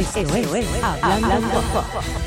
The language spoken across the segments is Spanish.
Esto es Hablando Pop.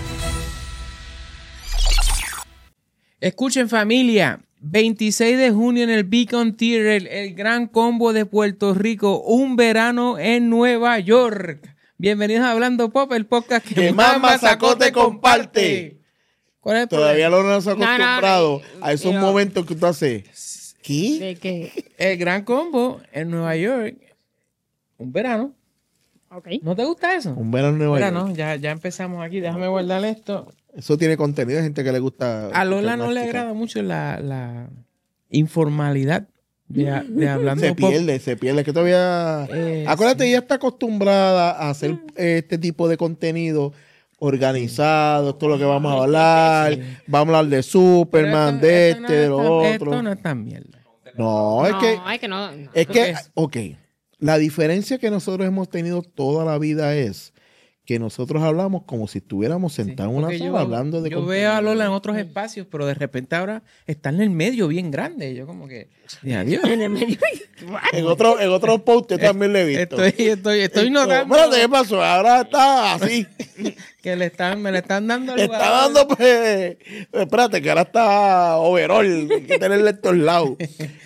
Escuchen, familia, 26 de junio en el Beacon Theater, el gran combo de Puerto Rico, un verano en Nueva York. Bienvenidos a Hablando Pop, el podcast que más Mazacote comparte. ¿Cuál es el Todavía problema? no nos hemos acostumbrado a esos momentos que tú haces. ¿Qué? ¿De qué? El gran combo en Nueva York, un verano. Ok. ¿No te gusta eso? Un verano en Nueva York. Verano, ya empezamos aquí, déjame guardar esto. Eso tiene contenido, hay gente que le gusta. A Lola no le mastica. agrada mucho la informalidad de Hablando Se Pop. pierde, que todavía... Acuérdate, ella está acostumbrada a hacer este tipo de contenido organizado, esto es lo que vamos a hablar, vamos a hablar de Superman, de Esto no de es lo tan- otro. Esto no es tan mierda. No, es que, es que no. es que, es? ok, la diferencia que nosotros hemos tenido toda la vida es que nosotros hablamos como si estuviéramos sentados en una Porque sala hablando de yo contenido. veo a Lola en otros espacios, pero de repente ahora está en el medio bien grande. Yo como que, adiós. En el medio. En otros posts también le he visto. Estoy notando Espérate, ¿qué pasó? Ahora está así. que me le están dando Le lugar. está dando, pues. Espérate, que ahora está overall. Hay que tenerle en todos lados.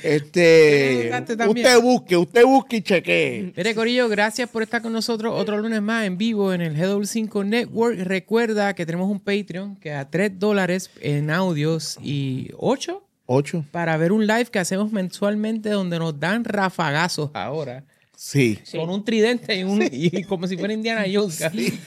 También. Usted busque y chequee. Mire, Corillo, gracias por estar con nosotros otro lunes más en vivo en el GW5 Network. Recuerda que tenemos un Patreon que a $3 en audios y 8 8. para ver un live que hacemos mensualmente donde nos dan rafagazos ahora. Sí. Con un tridente y como si fuera Indiana Jones.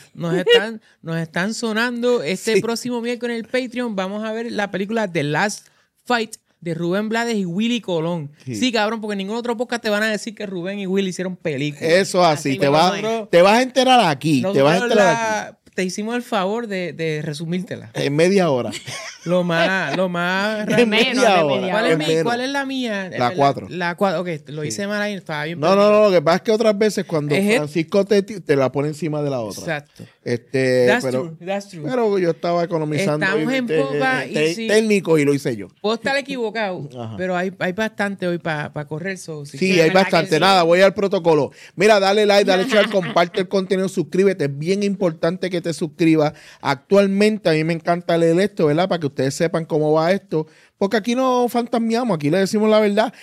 Nos están sonando. Este próximo miércoles en el Patreon vamos a ver la película The Last Fight de Rubén Blades y Willy Colón. Sí, cabrón, porque en ningún otro podcast te van a decir que Rubén y Willy hicieron películas. Eso así. Así Te mismo vas, te vas a enterar aquí. Te vas a Nosotros enterar aquí. te hicimos el favor de resumírtela. En media hora. Lo más En menos media de hora. media ¿Cuál hora. es, menos. ¿Cuál es la mía? La 4. La 4, ok, lo hice mal ahí, estaba bien. No, lo que pasa es que otras veces cuando Es Francisco te la pone encima de la otra. Exacto. Pero, That's true. pero yo estaba economizando Estamos en popa y sí. técnicos y lo hice yo. Puedo estar equivocado, Ajá. pero hay bastante hoy para correr. So, si Sí, quieres- hay ¿verdad bastante. que sí? Nada, voy al protocolo. Mira, dale like, dale share, comparte el contenido, suscríbete. Es bien importante que te suscribas. Actualmente a mí me encanta leer esto, ¿verdad? Para que ustedes sepan cómo va esto. Porque aquí no fantasmeamos, aquí le decimos la verdad.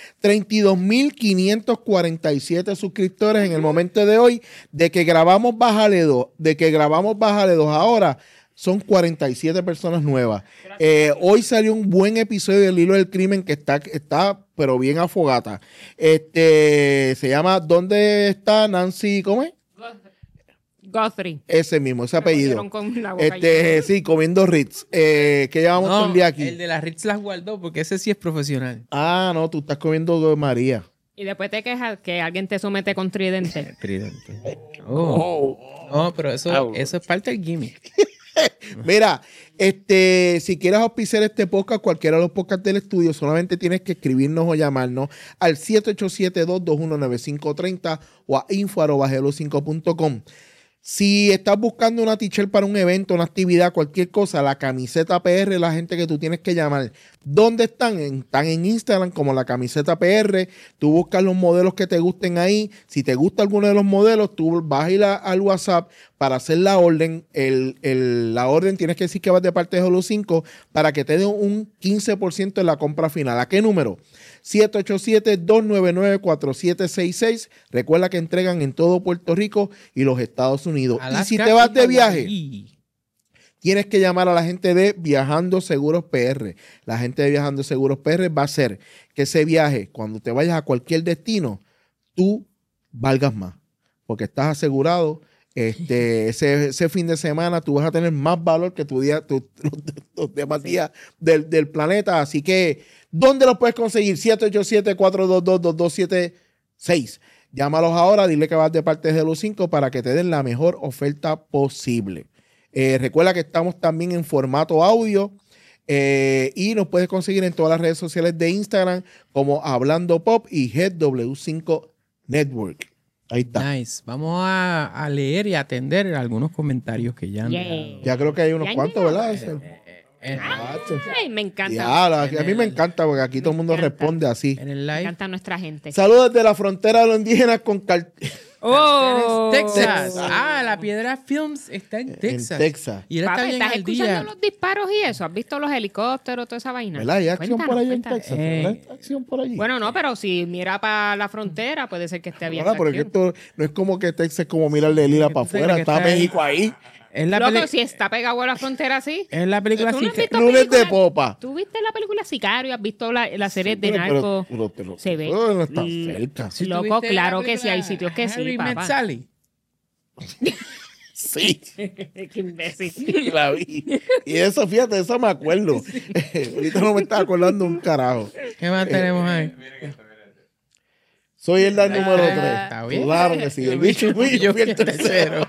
32,547 suscriptores en el momento de hoy. De que grabamos Bájale 2, ahora son 47 personas nuevas. Hoy salió un buen episodio del Hilo del Crimen que está pero bien afogata. Se llama ¿Dónde está Nancy? ¿Cómo es? Guthrie. Ese mismo, ese Me apellido. pusieron con la boca llena. Sí, comiendo Ritz. Que llevamos todo No, el día aquí. el de la Ritz las guardó porque ese sí es profesional. Ah, no, tú estás comiendo María. Y después te quejas que alguien te somete con tridente. Tridente. No, pero eso es parte del gimmick. Mira, si quieres auspiciar este podcast, cualquiera de los podcasts del estudio, solamente tienes que escribirnos o llamarnos al 787-221-9530 o a info@gelo5.com. Si estás buscando una t-shirt para un evento, una actividad, cualquier cosa, la camiseta PR es la gente que tú tienes que llamar. ¿Dónde están? Están en Instagram como la camiseta PR. Tú buscas los modelos que te gusten ahí. Si te gusta alguno de los modelos, tú vas a ir al WhatsApp para hacer la orden. La orden tienes que decir que vas de parte de Holo 5 para que te den un 15% en la compra final. ¿A qué número? 787-299-4766. Recuerda que entregan en todo Puerto Rico y los Estados Unidos. Alaska y si te vas de y viaje, Hawái. tienes que llamar a la gente de Viajando Seguros PR. La gente de Viajando Seguros PR va a hacer que ese viaje, cuando te vayas a cualquier destino, tú valgas más. Porque estás asegurado. Ese fin de semana tú vas a tener más valor que los demás días del planeta. Así que, ¿dónde los puedes conseguir? 787-422-2276. Llámalos ahora, dile que vas de parte de los 5 para que te den la mejor oferta posible. Recuerda que estamos también en formato audio y nos puedes conseguir en todas las redes sociales de Instagram como Hablando Pop y GW5 Network. Ahí está. Nice. Vamos a leer y atender algunos comentarios que ya han Yeah. Ya creo que hay unos Ya cuantos, llegó. ¿verdad? Ay, me encanta. Ya, a mí me encanta porque aquí todo el mundo encanta. responde así. en el Me live. encanta nuestra gente. Saludos desde la frontera de los indígenas con ¡Oh! Texas. Ah, la Piedra Films está en Texas. En Texas. Y él está Papi, bien ¿estás al escuchando día. los disparos y eso? ¿Has visto los helicópteros, toda esa vaina? ¿Verdad? ¿Hay acción por allá en Cuéntanos. Texas? ¿Verdad? ¿Hay acción por allí? Bueno, no, pero si mira para la frontera, puede ser que esté abierta. Ahora, porque esto no es como que Texas es como mirarle de Lila para tú sabes afuera. que Está está ahí. México ahí. Es la, Loco, peli- si está pegado a la frontera así. es la película ¿Tú no has Sica- visto Lunes de películas? popa. ¿Tú viste la película Sicario? ¿Has visto la serie de Pero- Narco? pero Se ve. no está cerca. Si Loco, tuviste la claro que sí, película hay sitios que sí, Harry Met papá. Sally. Sí, Qué imbécil. la vi. Y eso, fíjate, eso me acuerdo. Ahorita no me estaba acordando un carajo. ¿Qué más tenemos ahí? Soy el número 3. está bien. Claro que sí. El bicho y yo fui el tercero.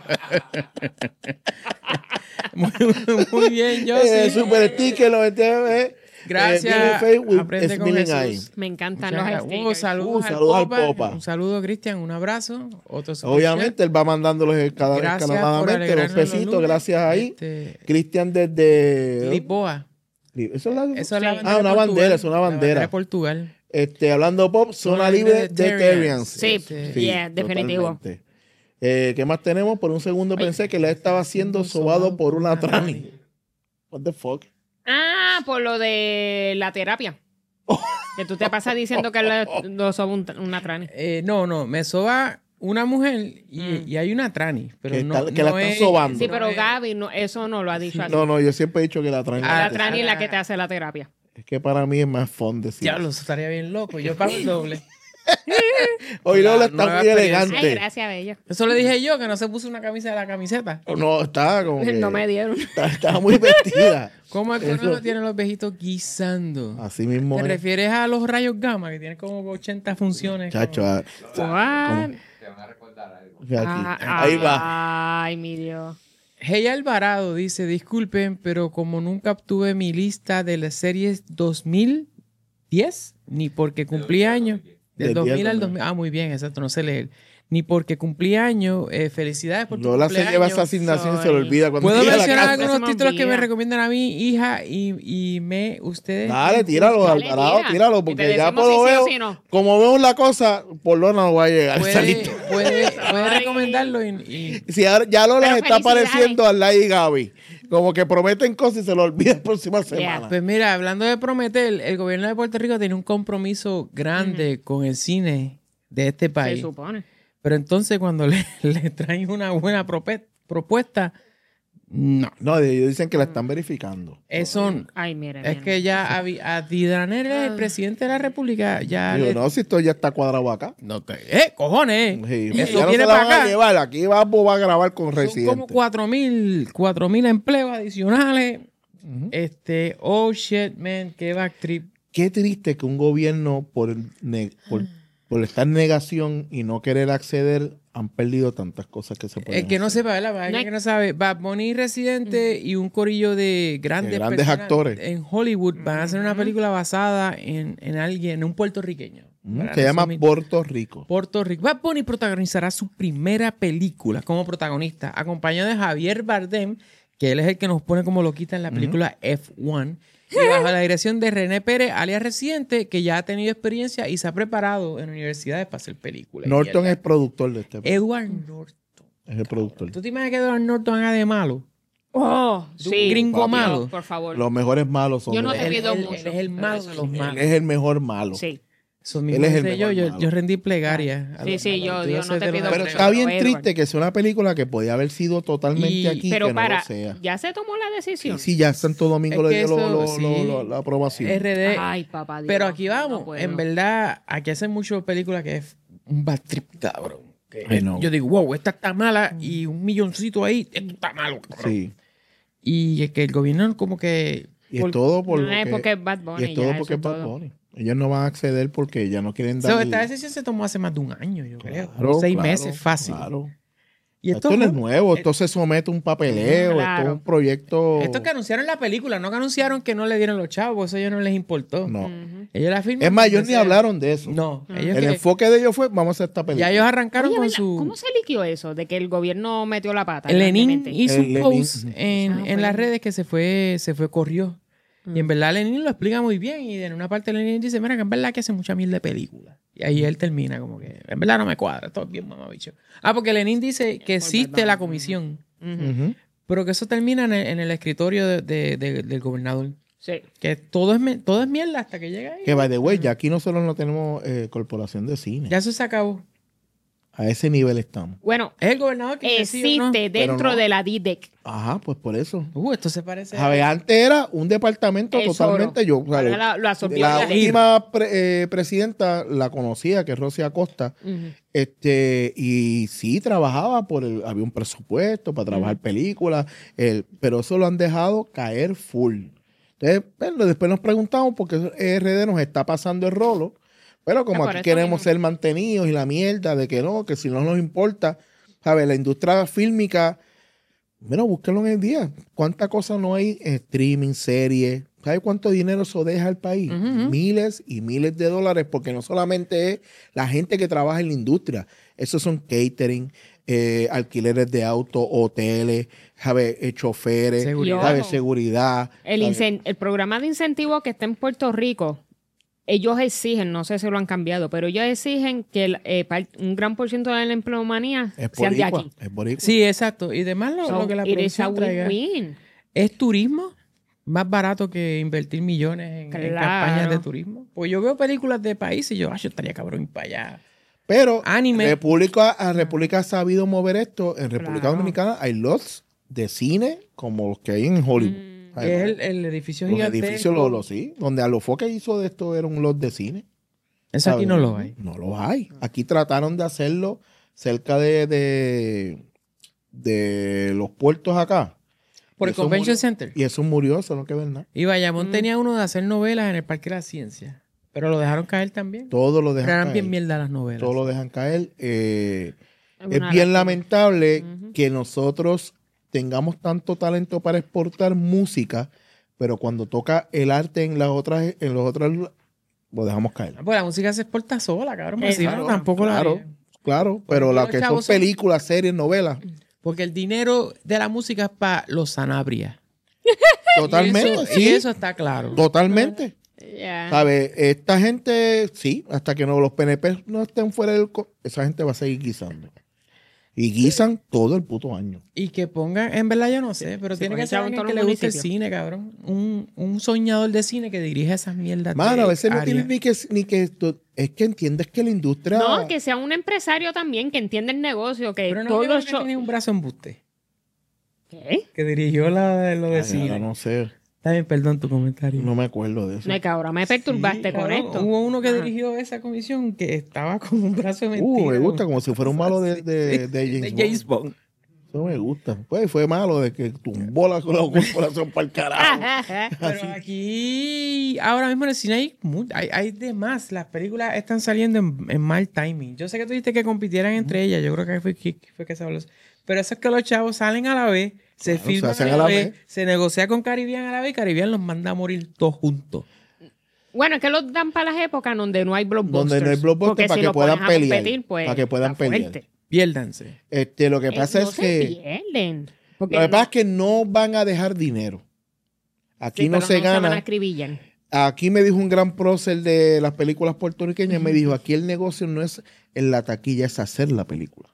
Muy bien, yo Super sticker, lo metí. Gracias. Aprende con Jesús. ahí. Me encantan Muchas los gracias. stickers. Saludos, Saludos al al Popa. Popa. Un saludo, Cristian. Un abrazo. Otro super Obviamente, chat. él va mandándolos cada vez Gracias por escalonadamente. Los alegrarnos los besitos, lunes. gracias ahí. Cristian desde... Lisboa. ¿Eso es la... Eso es la Sí. bandera una de bandera, Portugal. es una La bandera. de Portugal. Hablando pop, zona libre de Terrians. Sí, yeah, definitivo. Totalmente. ¿Qué más tenemos? Por un segundo pensé que la estaba siendo sobado por una trani. What the fuck? Ah, por lo de la terapia. Que tú te pasas diciendo que lo soba una trani. No, me soba una mujer y hay una trani. Pero Que no, está- que la no están es- sobando. Sí, pero no es- Gaby, no, eso no lo ha dicho así. No, yo siempre he dicho que la trani. La trani es la que te hace la terapia. Es que para mí es más fun decir. Diablo, eso estaría bien loco. Yo pago el doble. Hoy Lola está nueva muy experiencia. Ay, elegante. gracias, Bella. Eso le dije yo, que no se puso una camisa de la camiseta. No, está como que... No me dieron. Está muy vestida. ¿Cómo el Eso- conejo tiene los viejitos guisando? Así mismo ¿Te es. refieres a los rayos gamma, que tienen como 80 funciones? Chacho, What? fíjate aquí. Ahí va. Ay, mi Dios. Hey Alvarado dice, disculpen, pero como nunca obtuve mi lista de las series 2010, ni porque cumplí años, del Del 2000 10 al 2000, muy bien, exacto, no sé leer, ni porque cumplí años, felicidades por tu Lola se cumpleaños. lleva esa asignación y se le Sorry. olvida cuando ¿Puedo llega a la mencionar casa. Se algunos me títulos que me olvida. recomiendan a mi hija y ustedes? Dale, tíralo, Dale, Alvarado, tira. tíralo, Y te porque ya decimos por lo si sí o veo, si no. como veo la cosa, por Lola no va a llegar. esa Puede, lista. puede recomendarlo y Si ahora- ya Lola Pero se está felicidades. pareciendo a Lai y Gaby. Como que prometen cosas y se lo olvida la próxima semana. pues mira, hablando de prometer, el gobierno de Puerto Rico tiene un compromiso grande con el cine de este Se país. supone. Pero entonces cuando le traen una buena propuesta, no. No, ellos dicen que la están verificando. Eso Ay, mire. es que ya a Didanel, el presidente de la República, ya Digo, le... no, si esto ya está cuadrado acá. No, cojones. Sí, Eso ya no viene se la para van a acá. llevar. Aquí va a grabar con Son Residente. como 4,000 empleos adicionales. Oh shit, man, qué backtrip. Qué triste que un gobierno, por estar en negación y no querer acceder, han perdido tantas cosas que se pueden El que no hacer. sepa, ¿verdad? Para No el hay- que no sabe, Bad Bunny Residente y un corillo de grandes, De grandes personas actores. en Hollywood van a hacer una película basada en alguien, en un puertorriqueño. Para Se llama resumir. Puerto Rico. Puerto Rico. Bad Bunny protagonizará su primera película como protagonista, acompañado de Javier Bardem, que él es el que nos pone como loquita en la película F1, y bajo la dirección de René Pérez, alias Residente, que ya ha tenido experiencia y se ha preparado en universidades para hacer películas. Norton Y es productor de este. Edward Norton. Es el productor. ¿Tú te imaginas que Edward Norton haga de malo? Oh, De un sí. gringo papi. malo. Por favor. Los mejores malos son Yo no de te él. pido Él mucho. es el malo de los Él malos. es el mejor malo. Sí. Eso Él mismo es el hice mejor yo malo. rendí plegaria. Sí, sí, yo no dioses te de los pido Pero mucho. está bien Edward. triste que sea una película que podía haber sido totalmente Y- aquí, Pero que no para, lo sea. ya se tomó la decisión. Sí, ya Santo Domingo Es le que dio eso, sí. la aprobación. RD. Ay, papá Dios. Pero aquí vamos. No puedo. En verdad, aquí hacen muchas películas que es un bad trip, cabrón. Que Ay, no. Yo digo, wow, esta está mala y un milloncito ahí, esto está malo, cabrón. Sí. Y es que el gobierno como que... Y es todo por No lo es que- porque es Bad Bunny. Y es todo ya, porque es eso Bad todo. Bunny. Ellos no van a acceder porque ya no quieren So, dar... esta decisión se tomó hace más de un año, yo creo. Claro, 6 claro, meses, fácil. Claro. Y Esto no es nuevo, esto se somete a un papeleo, Claro. esto es un proyecto... Esto que anunciaron la película, no que anunciaron que no le dieron los chavos, eso a ellos no les importó. No. Ellos la firman. Es más, ellos donde ni sea. hablaron de eso. No, ellos El que- enfoque de ellos fue, vamos a hacer esta película. ya ellos arrancaron Oye, con ¿verdad? su... ¿Cómo se liquió eso? De que el gobierno metió la pata. Lenin grandemente? hizo un Lenin. post en Ah, las bueno. redes que se fue, corrió. Y en verdad Lenin lo explica muy bien. Y en una parte Lenin dice, mira, que en verdad que hace mucha mierda de película. Y ahí él termina como que, en verdad no me cuadra, todo bien mamabicho. Porque Lenin dice que existe la comisión, Ujú. pero que eso termina en el escritorio del gobernador. Sí. Que todo es mierda hasta que llega ahí. Que, by the way, ya aquí nosotros no tenemos corporación de cine. Ya eso se acabó. A ese nivel estamos. Bueno, Es el gobernador que existe ¿no? dentro Pero no. de la DIDEC. Ajá, pues por eso. Esto se parece ¿Sabes? Antes era un departamento El totalmente... Yo, Ahora lo absorbió la la ley. última presidenta la conocía, que es Rosy Acosta, Ujú. y sí trabajaba había un presupuesto para trabajar películas, pero eso lo han dejado caer full. Entonces, bueno, después nos preguntamos por qué ERD nos está pasando el rolo, pero como por aquí eso queremos mismo. ser mantenidos y la mierda de que no, que si no nos importa, ¿sabes? La industria fílmica, bueno, búsquenlo en el día. ¿Cuántas cosas no hay en streaming, series? ¿Sabes cuánto dinero eso deja al país? Ujú. Miles y miles de dólares, porque no solamente es la gente que trabaja en la industria, esos son catering, alquileres de autos, hoteles, ¿sabes? Choferes, Seguridad. ¿sabes? Seguridad. ¿sabes? El programa de incentivo que está en Puerto Rico, ellos exigen, no sé si lo han cambiado, pero ellos exigen que un gran por ciento de la empleomanía Es sean de boricua, aquí. es boricua. Sí, exacto. Y además lo que la It is a producción traiga. win-win. ¿Es turismo? Más barato que invertir millones en Claro. campañas de turismo. Pues yo veo películas de países y yo estaría cabrón ir para allá. Pero Anime. República ha sabido mover esto. En República Claro. Dominicana hay lots de cine como los que hay en Hollywood. Que es el edificio Los gigantesco. edificios, sí. Donde Alofoque hizo de esto era un lot de cine. Eso aquí ¿sabes? no lo hay. No lo hay. Aquí trataron de hacerlo cerca de los puertos acá. Por Y el eso Convention murió. Center. Y eso murió, eso no que ver nada. Y Bayamón tenía uno de hacer novelas en el Parque de la Ciencia. Pero lo dejaron caer también. Todo lo Pero dejan eran caer. bien mierda las novelas. Todo lo dejan caer. Es una bien lástima. lamentable Ujú. que nosotros tengamos tanto talento para exportar música, pero cuando toca el arte en los otros lo dejamos caer. Pues la música se exporta sola, cabrón. Pues, si no, Claro, tampoco claro, la... claro, pero Porque las los que son chavos son- películas, series, novelas, Porque el dinero de la música es para los Sanabria. totalmente, Y eso, sí, y eso está claro. totalmente. Ya. ¿Sabes? Esta gente, sí, hasta que no los PNP no estén fuera esa gente va a seguir guisando. Y guisan todo el puto año. Y que pongan, en verdad yo no sé, pero tiene con que el ser chavo en alguien todos que los le guste el municipios. cine, cabrón. Un soñador de cine que dirige esas mierdas. Mano, de a veces no área. tienes es que entiendes que la industria... No, que sea un empresario también que entienda el negocio, que Pero no todos creo los que shows... tiene un brazo en buste. ¿Qué? Que dirigió lo de Ay, cine. ahora no sé, Está bien, perdón tu comentario. no me acuerdo de eso. No, es que ahora me perturbaste con Cabrón, esto. Hubo uno que Ajá. dirigió esa comisión que estaba con un brazo de mentira. Me gusta, como si fuera un malo de James Bond. Bond. Eso me gusta. Pues fue malo de que tumbó la corporación para el carajo. Pero aquí, ahora mismo en el cine hay de más. Las películas están saliendo en mal timing. Yo sé que tú dijiste que compitieran entre ellas. Yo creo que fue que se habló. Pero eso es que los chavos salen a la vez, se Claro, filman se a hacen la vez, se negocia con Caribbean a la vez y Caribbean los manda a morir todos juntos. Bueno, es que los dan para las épocas donde no hay blockbusters. Donde no hay blockbuster Porque para si que lo puedan pones a pelear, competir, pues, para que puedan está pelear. fuerte. Piérdanse. Lo que pasa No es se que... pierden. Porque Lo que no- pasa es que no van a dejar dinero. Aquí sí, no pero se van a gana. acribillar. Aquí me dijo un gran prócer de las películas puertorriqueñas, me dijo, aquí el negocio no es en la taquilla, es hacer la película.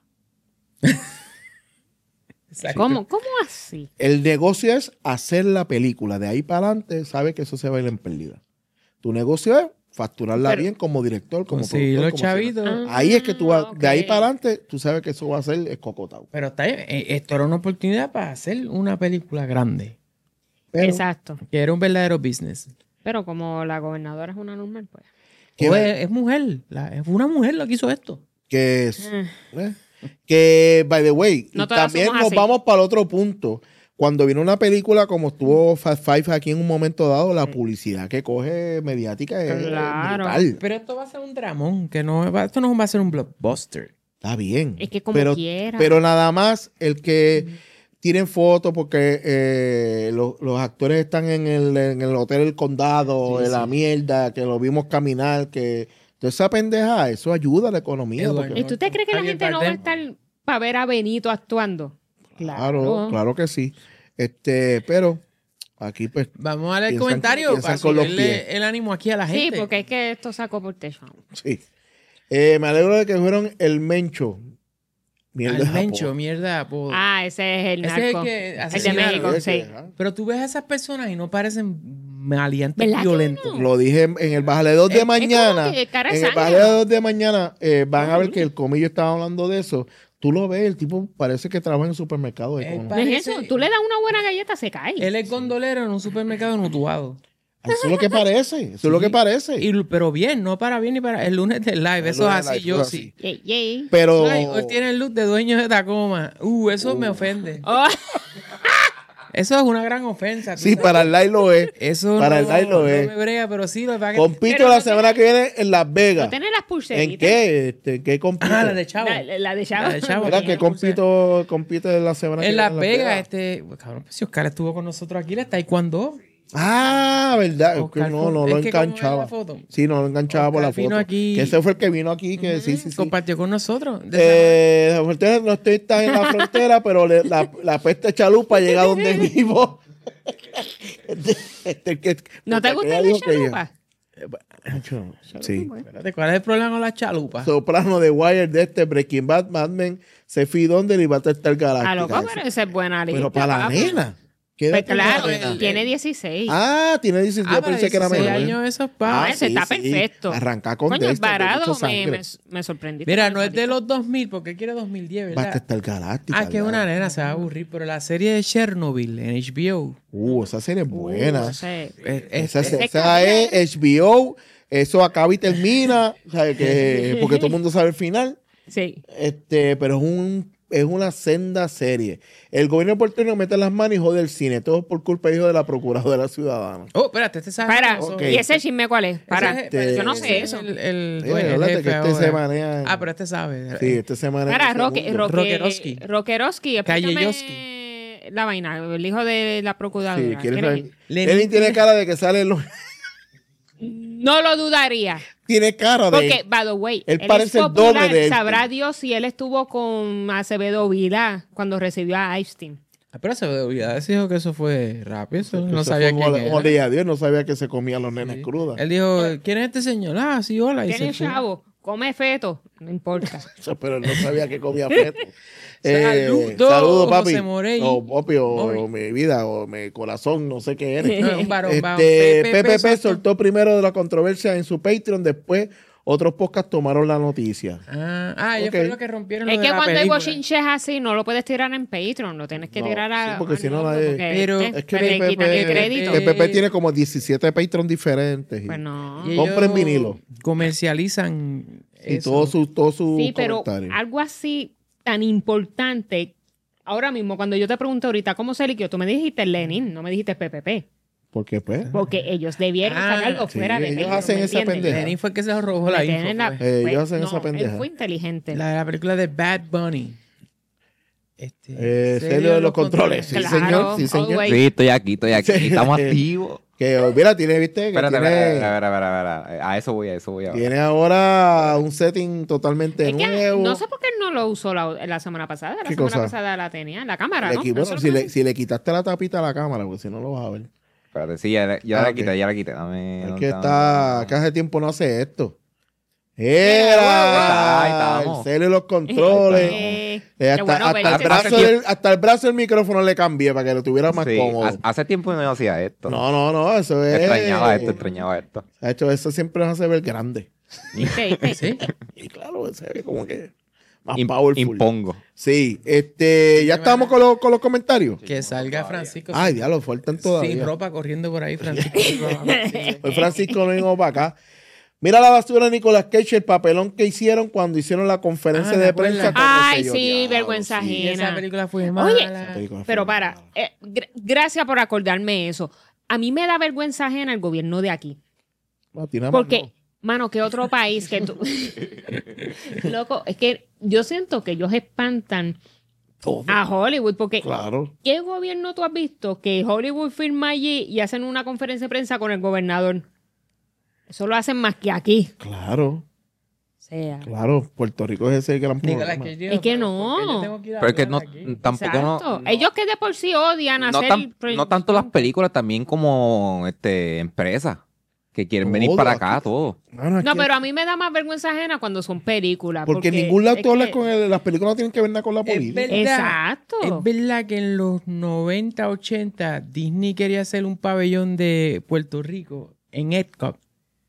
Exacto. ¿Cómo así? El negocio es hacer la película. De ahí para adelante, sabe que eso se va a ir en pérdida. Tu negocio es facturarla Pero- bien como director, como Conseguir productor, los como chavitos. sea. Ahí es que tú vas, Ah, de ahí ok. para adelante, tú sabes que eso va a ser escocotado. Pero está bien, esto era una oportunidad para hacer una película grande. Pero, Exacto. Que era un verdadero business. Pero como la gobernadora es una normal, pues. Que- O es mujer. Es una mujer la que hizo esto. que es, Eh. que, by the way, No todas también somos nos así. vamos para el otro punto. Cuando viene una película como estuvo Fast Five aquí en un momento dado, la publicidad que coge mediática es Claro. brutal. Pero esto va a ser un dramón, esto no va a ser un blockbuster. Está bien. Es que como pero, quiera. Pero nada más el que tiren fotos porque los actores están en el hotel del condado, Sí, en la sí. mierda, que lo vimos caminar, que toda esa pendeja, eso ayuda a la economía. Eduardo. porque- ¿Y tú te crees que la Javier gente no va a Bardem. estar para ver a Benito actuando? Claro, claro que sí. Pero Aquí, pues, Vamos a leer el Piensan- comentario piensan para con los subirle pies. el ánimo aquí a la Sí, gente. porque es que esto sacó por techo. sí. Me alegro de que fueron el Mencho. Mierda, Al Mencho, po. mierda. po. Ah, ese es el Ese es el narco. que El de asesinaron. México, Ese, sí. ajá. Pero tú ves a esas personas y no parecen maleantes ¿Verdad que violentos. no? Lo dije en el Bájale 2 de Es mañana. como que cara de En el sangre, Bájale ¿no? 2 de mañana van a ver que el Comillo estaba hablando de eso. Tú lo ves, el tipo parece que trabaja en un supermercado. De El cono. pa- No es Parece- eso. Tú le das una buena galleta, se cae. Él es gondolero en un supermercado nutuado. Eso es lo que parece. Eso es lo que parece. Pero bien, no para bien ni para el lunes del live. El Eso lunes es del así, live, yo eso es sí. Yay, yay. Pero. Ay, hoy tiene el look de dueño de Tacoma. Eso me ofende. Oh, Eso es una gran ofensa. tú Sí, sabes. para el live lo es. Eso para no, el live lo no es. me brega, pero sí lo que Compito Pero la no semana que viene en Las Vegas. no tiene las pulseritas. ¿En qué? ¿En qué compito? Ah, la de Chavo. La de Chavo. La de Chavo. Mira, ¿qué compite la semana que En viene Las Vegas, cabrón, pues si Oscar estuvo con nosotros aquí, le está taekwondo. Ah, verdad. Es que Oscar, no lo es que como enganchaba. ve la foto. Sí, no lo enganchaba por la Oscar foto. vino aquí. Que ese fue el que vino aquí, que sí. Compartió con nosotros. La frontera no estoy tan en la frontera, pero la peste chalupa llega donde vivo. ¿No te gusta el el de chalupa? Sí. Espérate, ¿cuál es el problema con la chalupa? Soprano de Wire de Breaking Bad, Mad Men, Sefi Donder y Battlestar A Galáctica. loco, pero esa es buena lista. Pero para la papi. nena. ¿Qué Pues edad tiene la claro, nena? tiene 16. Ah, tiene 16. Yo para pensé que era 16 menor. años, eso es Ah, pa. ese está perfecto. Arranca con Coño, Dexter, de Varado mucha sangre. me sorprendí. Mira, no es de los 2000, porque él quiere 2010, ¿verdad? Battlestar Galáctica. Ah, que es una nena, se va a aburrir, pero la serie de Chernobyl en HBO. Esa serie es buena. Esa es HBO. Eso acaba y termina. ¿Sabes? Porque todo el mundo sabe el final. Sí. Pero es una senda serie. El gobierno de Puerto Rico mete las manos y jode el cine. Todo por culpa, hijo de la procuradora ciudadana. Oh, espérate, este sabe. Para, eso. Ok. ¿y ese chisme cuál es? Para, Este- yo no sé eso. El Sí, dueño, el acuérdate jefe que este ahora. se maneja. Ah, pero este sabe. Sí, se maneja. Para, en segundo. Rockerowski, explícame Callejoski. la vaina, el hijo de la procuradora. Sí, quiere ¿Quién saber. es? Lenin tiene cara de que sale en los. No lo dudaría. Tiene cara de. Porque, by the way, Él él parece es el doble popular, de él. sabrá Dios si él estuvo con Acevedo Vila cuando recibió a Einstein. Ah, pero se me olvidó. Dijo que eso fue rápido. Eso no Eso sabía fue quién un era. ole a Dios, no sabía que se comían los nenes crudas. Él dijo, ¿quién es este señor? Ah, sí, hola. Y Tiene se fue. chavo, come feto, no importa. Pero él no sabía que comía feto. Saludos, Saludos, papi. José Morey. O papi, o Morey. mi vida, o mi corazón, no sé qué eres. No, un varón, varón. PPP soltó primero de la controversia en su Patreon, después otros podcasts tomaron la noticia. Ellos Ok. fueron los que rompieron lo Es de que la cuando hay película. bochinches así, no lo puedes tirar en Patreon, lo tienes que No, tirar a. sí, porque si no no, nadie- porque, Pero Es que pues, le quitan el crédito. PPP tiene como 17 Patreons diferentes. Pues no. Y Compren ellos vinilo. Comercializan Y eso. todo su Sí, pero comentario. algo así tan importante. Ahora mismo, cuando yo te pregunté ahorita cómo se liquió, tú me dijiste Lenin, no me dijiste PPP. Porque pues. Porque ellos debieron sacarlo sí, fuera de ellos Patreon, hacen ¿me esa entiendes? pendeja. Lenin fue el que se lo robó la Me info. tienen la- fue. Ellos hacen esa Él pendeja. fue inteligente. La de la película de Bad Bunny. Celio de los controles. Sí, Claro, señor. Sí, señor. always. Sí, estoy aquí, estamos activos. Que, mira, tiene, viste, que Espérate, tiene, espera. A eso voy ahora. tiene ahora un setting totalmente Es que nuevo. no sé por qué no lo usó la semana pasada. La ¿Qué semana cosa? pasada la tenía. La cámara, Le ¿no? qui- bueno, Eso es si lo que le, si le quitaste la tapita a la cámara, porque si no lo vas a ver. Espérate, sí, ya Ah, la ok. quité. Dame, Es no, que dame- está, que hace tiempo no hace esto. Ahí Era el estamos. Celio de los controles. qué Hasta, bueno hasta, el verte. brazo hasta el brazo del micrófono le cambié para que lo tuviera más Sí, cómodo. hace tiempo no hacía esto. No, eso es. Extrañaba esto. Ha hecho eso siempre nos hace ver grande. ¿Viste? Sí. Y claro, se ve como que más powerful. Impongo. Sí, ya estamos con los comentarios. Que salga Francisco. Ay, diablo, faltan todavía. Sin ropa corriendo por ahí, Francisco. Hoy Francisco no vino para acá. Mira la basura de Nicolas Cage, el papelón que hicieron cuando hicieron la conferencia Ah, me de acuerdo. prensa. con Ay, Rosselló. sí, Diablo, vergüenza sí. Y esa ajena. película fue Oye, mala. película fue Pero mala. para, gracias por acordarme eso. A mí me da vergüenza ajena el gobierno de aquí. No, tiene más, Porque, no. mano, ¿qué otro país que tú? Loco, es que yo siento que ellos espantan Todo. a Hollywood. Porque, Claro. ¿qué gobierno tú has visto que Hollywood firma allí y hacen una conferencia de prensa con el gobernador? Eso lo hacen más que aquí. Claro. sea. Claro, Puerto Rico es ese gran Nicolás, problema. yo Es que pero no. ¿por qué yo tengo que ir a Pero es que hablar no, aquí? tampoco Exacto. no. Ellos que de por sí odian No, hacer... tanto las películas, también como empresas que quieren venir Todo para aquí. acá, todo. Mano, es No, que- pero a mí me da más vergüenza ajena cuando son películas. porque en ningún lado es tú hablas que- con las películas no tienen que ver nada con la Es política. verdad. Exacto. Es verdad que en los 90, 80, Disney quería hacer un pabellón de Puerto Rico en Epcot.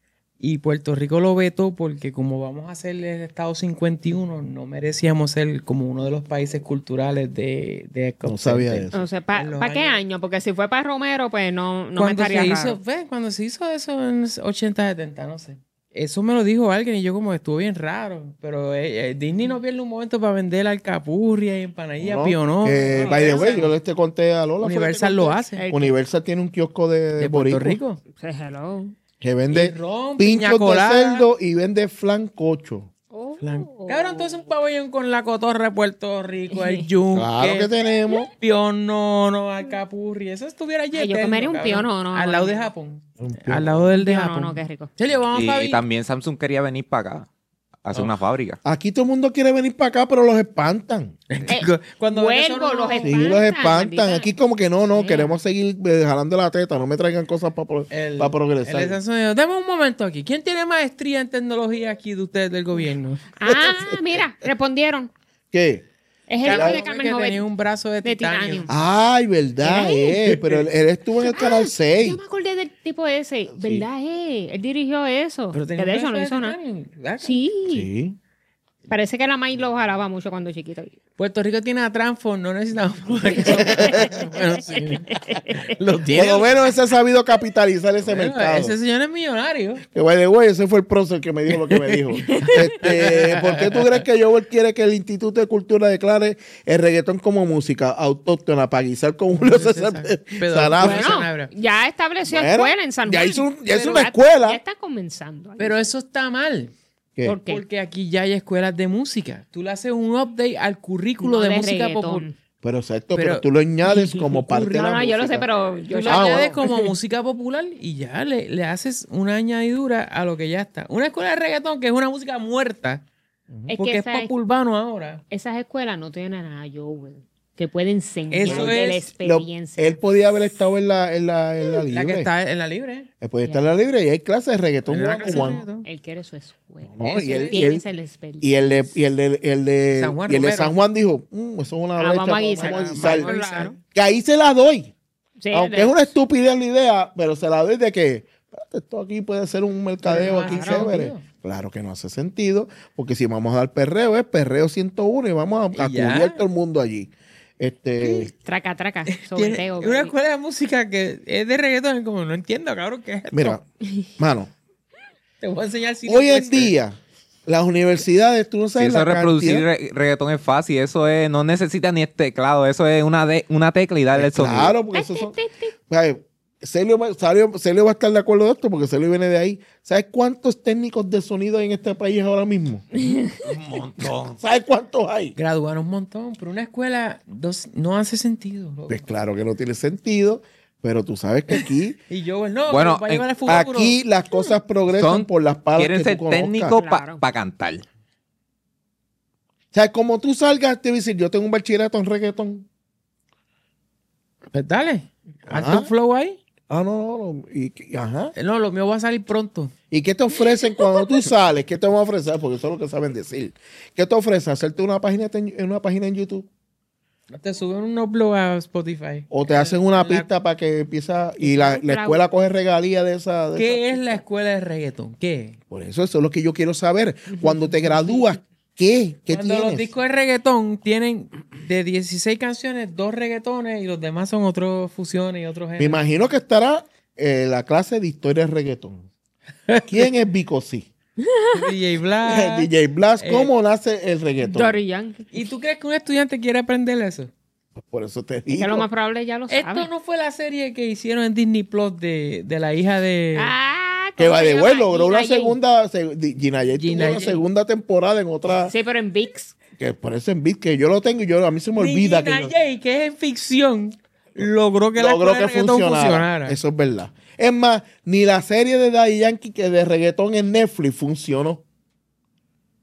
Y Puerto Rico lo vetó porque como vamos a ser el Estado 51, no merecíamos ser como uno de los países culturales de Epcot. No sabía Center. eso. O sea, En ¿para los qué años- año? Porque si fue para Romero, pues no me Cuando estaría se raro. hizo, cuando se hizo eso en los 80, 70, no sé. Eso me lo dijo alguien y yo como estuvo bien raro. Pero Disney no pierde un momento para vender alcapurria y empanadillas, ¿No? pionó. Que, No, by the way, Universal- yo te conté a Lola. fue que te Universal conté. lo hace. Universal tiene un kiosco de De Puerto boricua Rico. Sí, hello. que Y vende ron, piña pinchos de colada. cerdo y vende flan cocho. Cabrón, entonces un pabellón con la cotorra de Puerto Rico, el yunque, Claro que tenemos. pionono, alcapurria. Eso estuviera allí. Ay, yo eterno, comería un cabrón. pionono Al lado de ahora Japón. Un pionono. Al lado del de No, Japón. no, qué rico. Celio, vamos, Y Fabi. también Samsung quería venir para acá, a hacer una fábrica. Aquí todo el mundo quiere venir para acá, pero los espantan. Cuando vuelvo, los Sí, los espantan. maldita. Aquí como que no, sea. queremos seguir jalando la teta, no me traigan cosas para El progresar. de Samsung dijo, dame un momento aquí. ¿Quién tiene maestría en tecnología aquí de ustedes del gobierno? Ah, mira, respondieron. ¿Qué? Es el hijo Claro, de Carmen que tenía Jovet. un brazo de de titanio. titanio. Ay, verdad, pero él estuvo en el canal 6. Yo me acordé del tipo ese. ¿Verdad, Él dirigió eso. Pero Que tenía de un hecho no brazo de hizo nada. titanio, ¿verdad? Sí. Sí. Parece que la May lo jalaba mucho cuando chiquito. Puerto Rico tiene a Transform, no necesitamos. Bueno, sí. Lo tiene. Por lo menos ese ha sabido capitalizar ese Bueno, mercado. ese señor es millonario. Que by the way, ese fue el prócer que me dijo lo que me dijo. ¿Por qué tú crees que Joel quiere que el Instituto de Cultura declare el reggaetón como música autóctona para guisar con Julio César Pero- Sarabia? Bueno, Bueno, ya estableció Bueno, escuela en San Juan. ya hizo Pero una escuela. Ya está comenzando. Pero eso está mal. ¿Qué? ¿Por qué? Porque aquí ya hay escuelas de música. Tú le haces un update al currículo No de de música reggaetón. popular. Pero exacto, Pero- pero tú lo añades como parte de No, la no, música. yo lo sé, pero yo Tú le Ah, añades bueno. como música popular y ya le haces una añadidura a lo que ya está. Una escuela de reggaetón que es una música muerta, es porque que es pop urbano ahora. esas escuelas no tienen nada, Joel, que puede enseñar Eso de la es experiencia. Él podía haber estado en la libre. La que está en la libre. Él podía estar en la libre y hay clases de reggaetón En la one clase on de one. reggaetón. Él quiere su escuela. No, y él- Tiene y él- esa experiencia. Y el de San Juan y el de Romero. San Juan dijo, eso es una brecha, vamos a guisar. vamos a guisar". Vamos a guisar. Que ahí se la doy. Sí, Aunque es una estupidez la idea, pero se la doy de que espérate, esto aquí puede ser un mercadeo Pero no aquí hace chévere. sentido. Claro que no hace sentido, porque si vamos a dar perreo, es perreo 101 y vamos a Y ya. cubrir todo el mundo allí. Traca, Tiene sobreteo. una escuela de música que es de reggaetón, como no entiendo, cabrón, ¿qué es esto? Mira, mano, Te voy a enseñar cine hoy en western. día, las universidades, tú no Si sabes eso la de reproducir cantidad- reggaetón es fácil, eso es, no necesita ni teclado, eso es una tecla y darle el sonido. Claro, porque esos son... Ay, Celio va a estar de acuerdo de esto porque Celio viene de ahí. ¿Sabes cuántos técnicos de sonido hay en este país ahora mismo? Un montón. ¿Sabes cuántos hay? Graduaron un montón, pero una escuela no hace sentido. loco. Pues claro que no tiene sentido, pero tú sabes que aquí, Y yo, no, Bueno, pero va a llevar al futuro. aquí las cosas progresan Son- por las palas Quieren que ser tú conozcas. técnicos para Claro. cantar. O sea, como tú salgas, te voy a decir, yo tengo un bachillerato en reggaetón. Pues dale, hazte Ajá. un flow ahí. Ah, no. Ajá. No, lo mío va a salir pronto. ¿Y qué te ofrecen cuando tú sales? ¿Qué te van a ofrecer? Porque eso es lo que saben decir. ¿Qué te ofrecen? ¿Hacerte una página en YouTube? Te suben un upload a Spotify. ¿O te hacen una La- pista para que empieza y la escuela coge regalía de esa? ¿Qué es la escuela de reggaetón? ¿Qué? Por eso es lo que yo quiero saber. Cuando te gradúas, ¿qué? ¿Qué Cuando tienes? los discos de reggaetón tienen de 16 canciones, 2 reggaetones y los demás son otras fusiones y otros Me géneros. imagino que estará la clase de historia de reggaetón. ¿Quién es Vico C? DJ Black. DJ Blast, ¿cómo nace el reggaetón? Daddy Yankee. ¿Y tú crees que un estudiante quiere aprender eso? Por eso te Es digo. que lo más probable ya lo sabe. Esto no fue la serie que hicieron en Disney Plus de la hija de... Que ¿cómo va se de llama? vuelo, logró una Gina Jay. segunda. Gina Jay tuvo Gina una Jay. segunda temporada en otra. Sí, pero en VIX. Que por eso en beat, que yo lo tengo y a mí se me olvida que. Gina Jay, que es en ficción, logró que la logró escuela que de reggaetón funcionara. Eso es verdad. Es más, ni la serie de Daddy Yankee que de reggaetón en Netflix funcionó.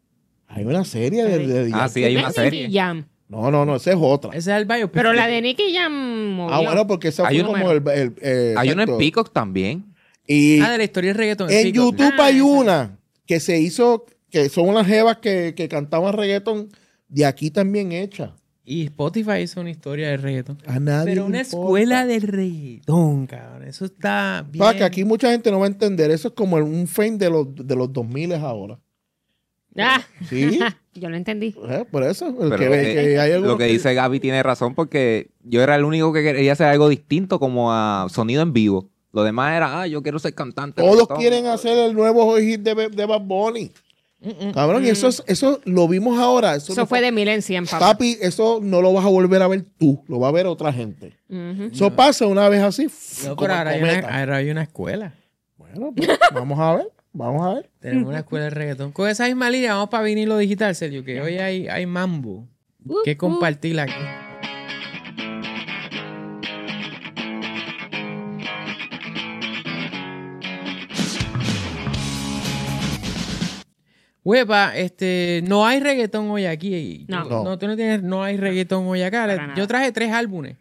Hay una serie de Ah, sí, hay una Nicky serie. Jam. No, esa es otra. Ese es el biopic. Pero la de Nicky Jam movió. Ah, bueno, porque esa Hay fue un como el Hay uno en exacto. Peacock también. Y de la historia del reggaetón. en Pico. YouTube Ah, hay esa. una que se hizo, que son unas jevas que cantaban reggaetón, de aquí también hecha. Y Spotify hizo una historia de reggaetón. A nadie Pero le una importa. escuela de reggaetón, cabrón. Eso está bien. Pa, que aquí mucha gente no va a entender. Eso es como un frame de los 2000 ahora. Ah, Sí, yo lo entendí. por eso. El Pero que ve que hay algunos lo que dice Gaby tiene razón porque yo era el único que quería hacer algo distinto como a sonido en vivo. Lo demás era, yo quiero ser cantante. Todos reggaetón. quieren hacer el nuevo hit de Bad Bunny. Cabrón, y eso lo vimos ahora. Eso no fue de 1000 en 100, papá. Papi, eso no lo vas a volver a ver tú, lo va a ver otra gente. Ujú. Eso pasa una vez así. No, como pero ahora cometa. hay una escuela. Bueno, pues, vamos a ver. Tenemos una escuela de reggaetón. Con esa misma línea vamos para vinilo digital, Sergio, que hoy hay mambo que compartir aquí. Huepa, no hay reggaetón hoy aquí. No. Tú no tienes, no hay reggaetón hoy acá. Para nada. Yo traje 3 álbumes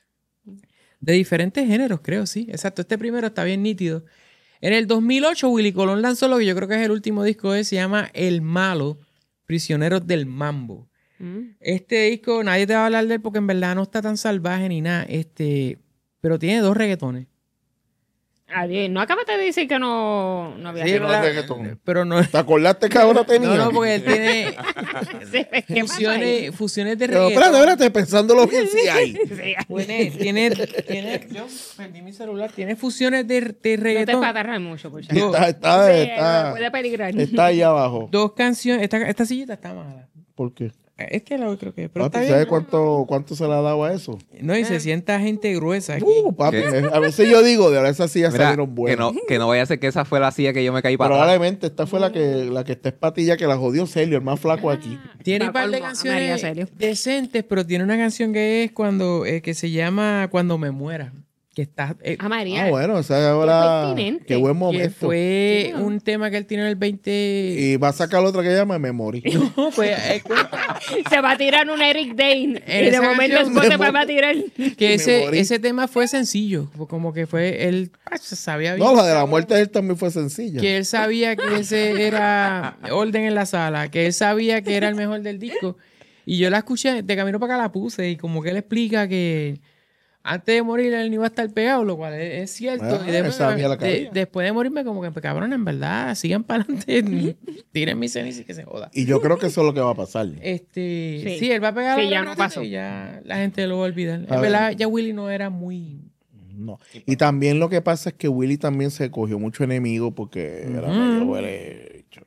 de diferentes géneros, creo, sí. Exacto, este primero está bien nítido. En el 2008, Willy Colón lanzó lo que yo creo que es el último disco de él, se llama El Malo, Prisioneros del Mambo. Este disco, nadie te va a hablar de él porque en verdad no está tan salvaje ni nada, pero tiene 2 reggaetones. Adiós. No acabaste de decir que no había Sí, no ¿verdad? hay reggaetón. Pero no, ¿Te acordaste que ahora tenía? no, porque él tiene Sí, ¿qué pasó ahí? fusiones de Pero reggaetón. espérate, pensándolo bien, sí hay. Tiene, yo perdí mi celular, tiene fusiones de No te reggaetón. patarras mucho, por Sí, favor. Puede peligrar. está ahí abajo. 2 canciones, esta sillita está mala. ¿Por qué? Es que lo creo que, pero Papi, está ¿sabes bien. cuánto se le ha dado a eso? No, y se sienta gente gruesa aquí. Papi, ¿Qué? a veces yo digo, de ahora esas sillas Mira, salieron buenas. que no vaya a ser que esa fue la silla que yo me caí para atrás. Probablemente esta fue la que está espatilla, que la jodió Celio, el más flaco aquí. Tiene Va un par de colmo, María canciones Celio. decentes, pero tiene una canción que es que se llama Cuando me muera. Que está. Ah, María. Ah, bueno, esa es ahora. pertinente. Qué buen Que momento. fue un tema que él tiene en el 20. Y va a sacar otra que llama Memory. No, pues cuenta Se va a tirar un Eric Dane. En Y de esa momento canción después se va a tirar. que Memory. ese tema fue sencillo. Como que fue. Él sabía bien. No, la de la muerte de él también fue sencilla. Que él sabía que ese era orden en la sala. Que él sabía que era el mejor del disco. Y yo la escuché, de camino para acá la puse. Y como que él explica que antes de morir él no iba a estar pegado, lo cual es cierto. Ah, Y después, esa mía la cabía. después de morirme, como que, cabrón, en verdad, sigan para adelante. Tiren mis cenizas y que se joda. Y yo creo que eso es lo que va a pasar. Sí, él va a pegar Sí, la ya no ratita pasó. y ya la gente lo va a olvidar. A En verdad, ver. ya Willy no era muy... No. Y también lo que pasa es que Willy también se cogió mucho enemigo porque era medio huele hecho.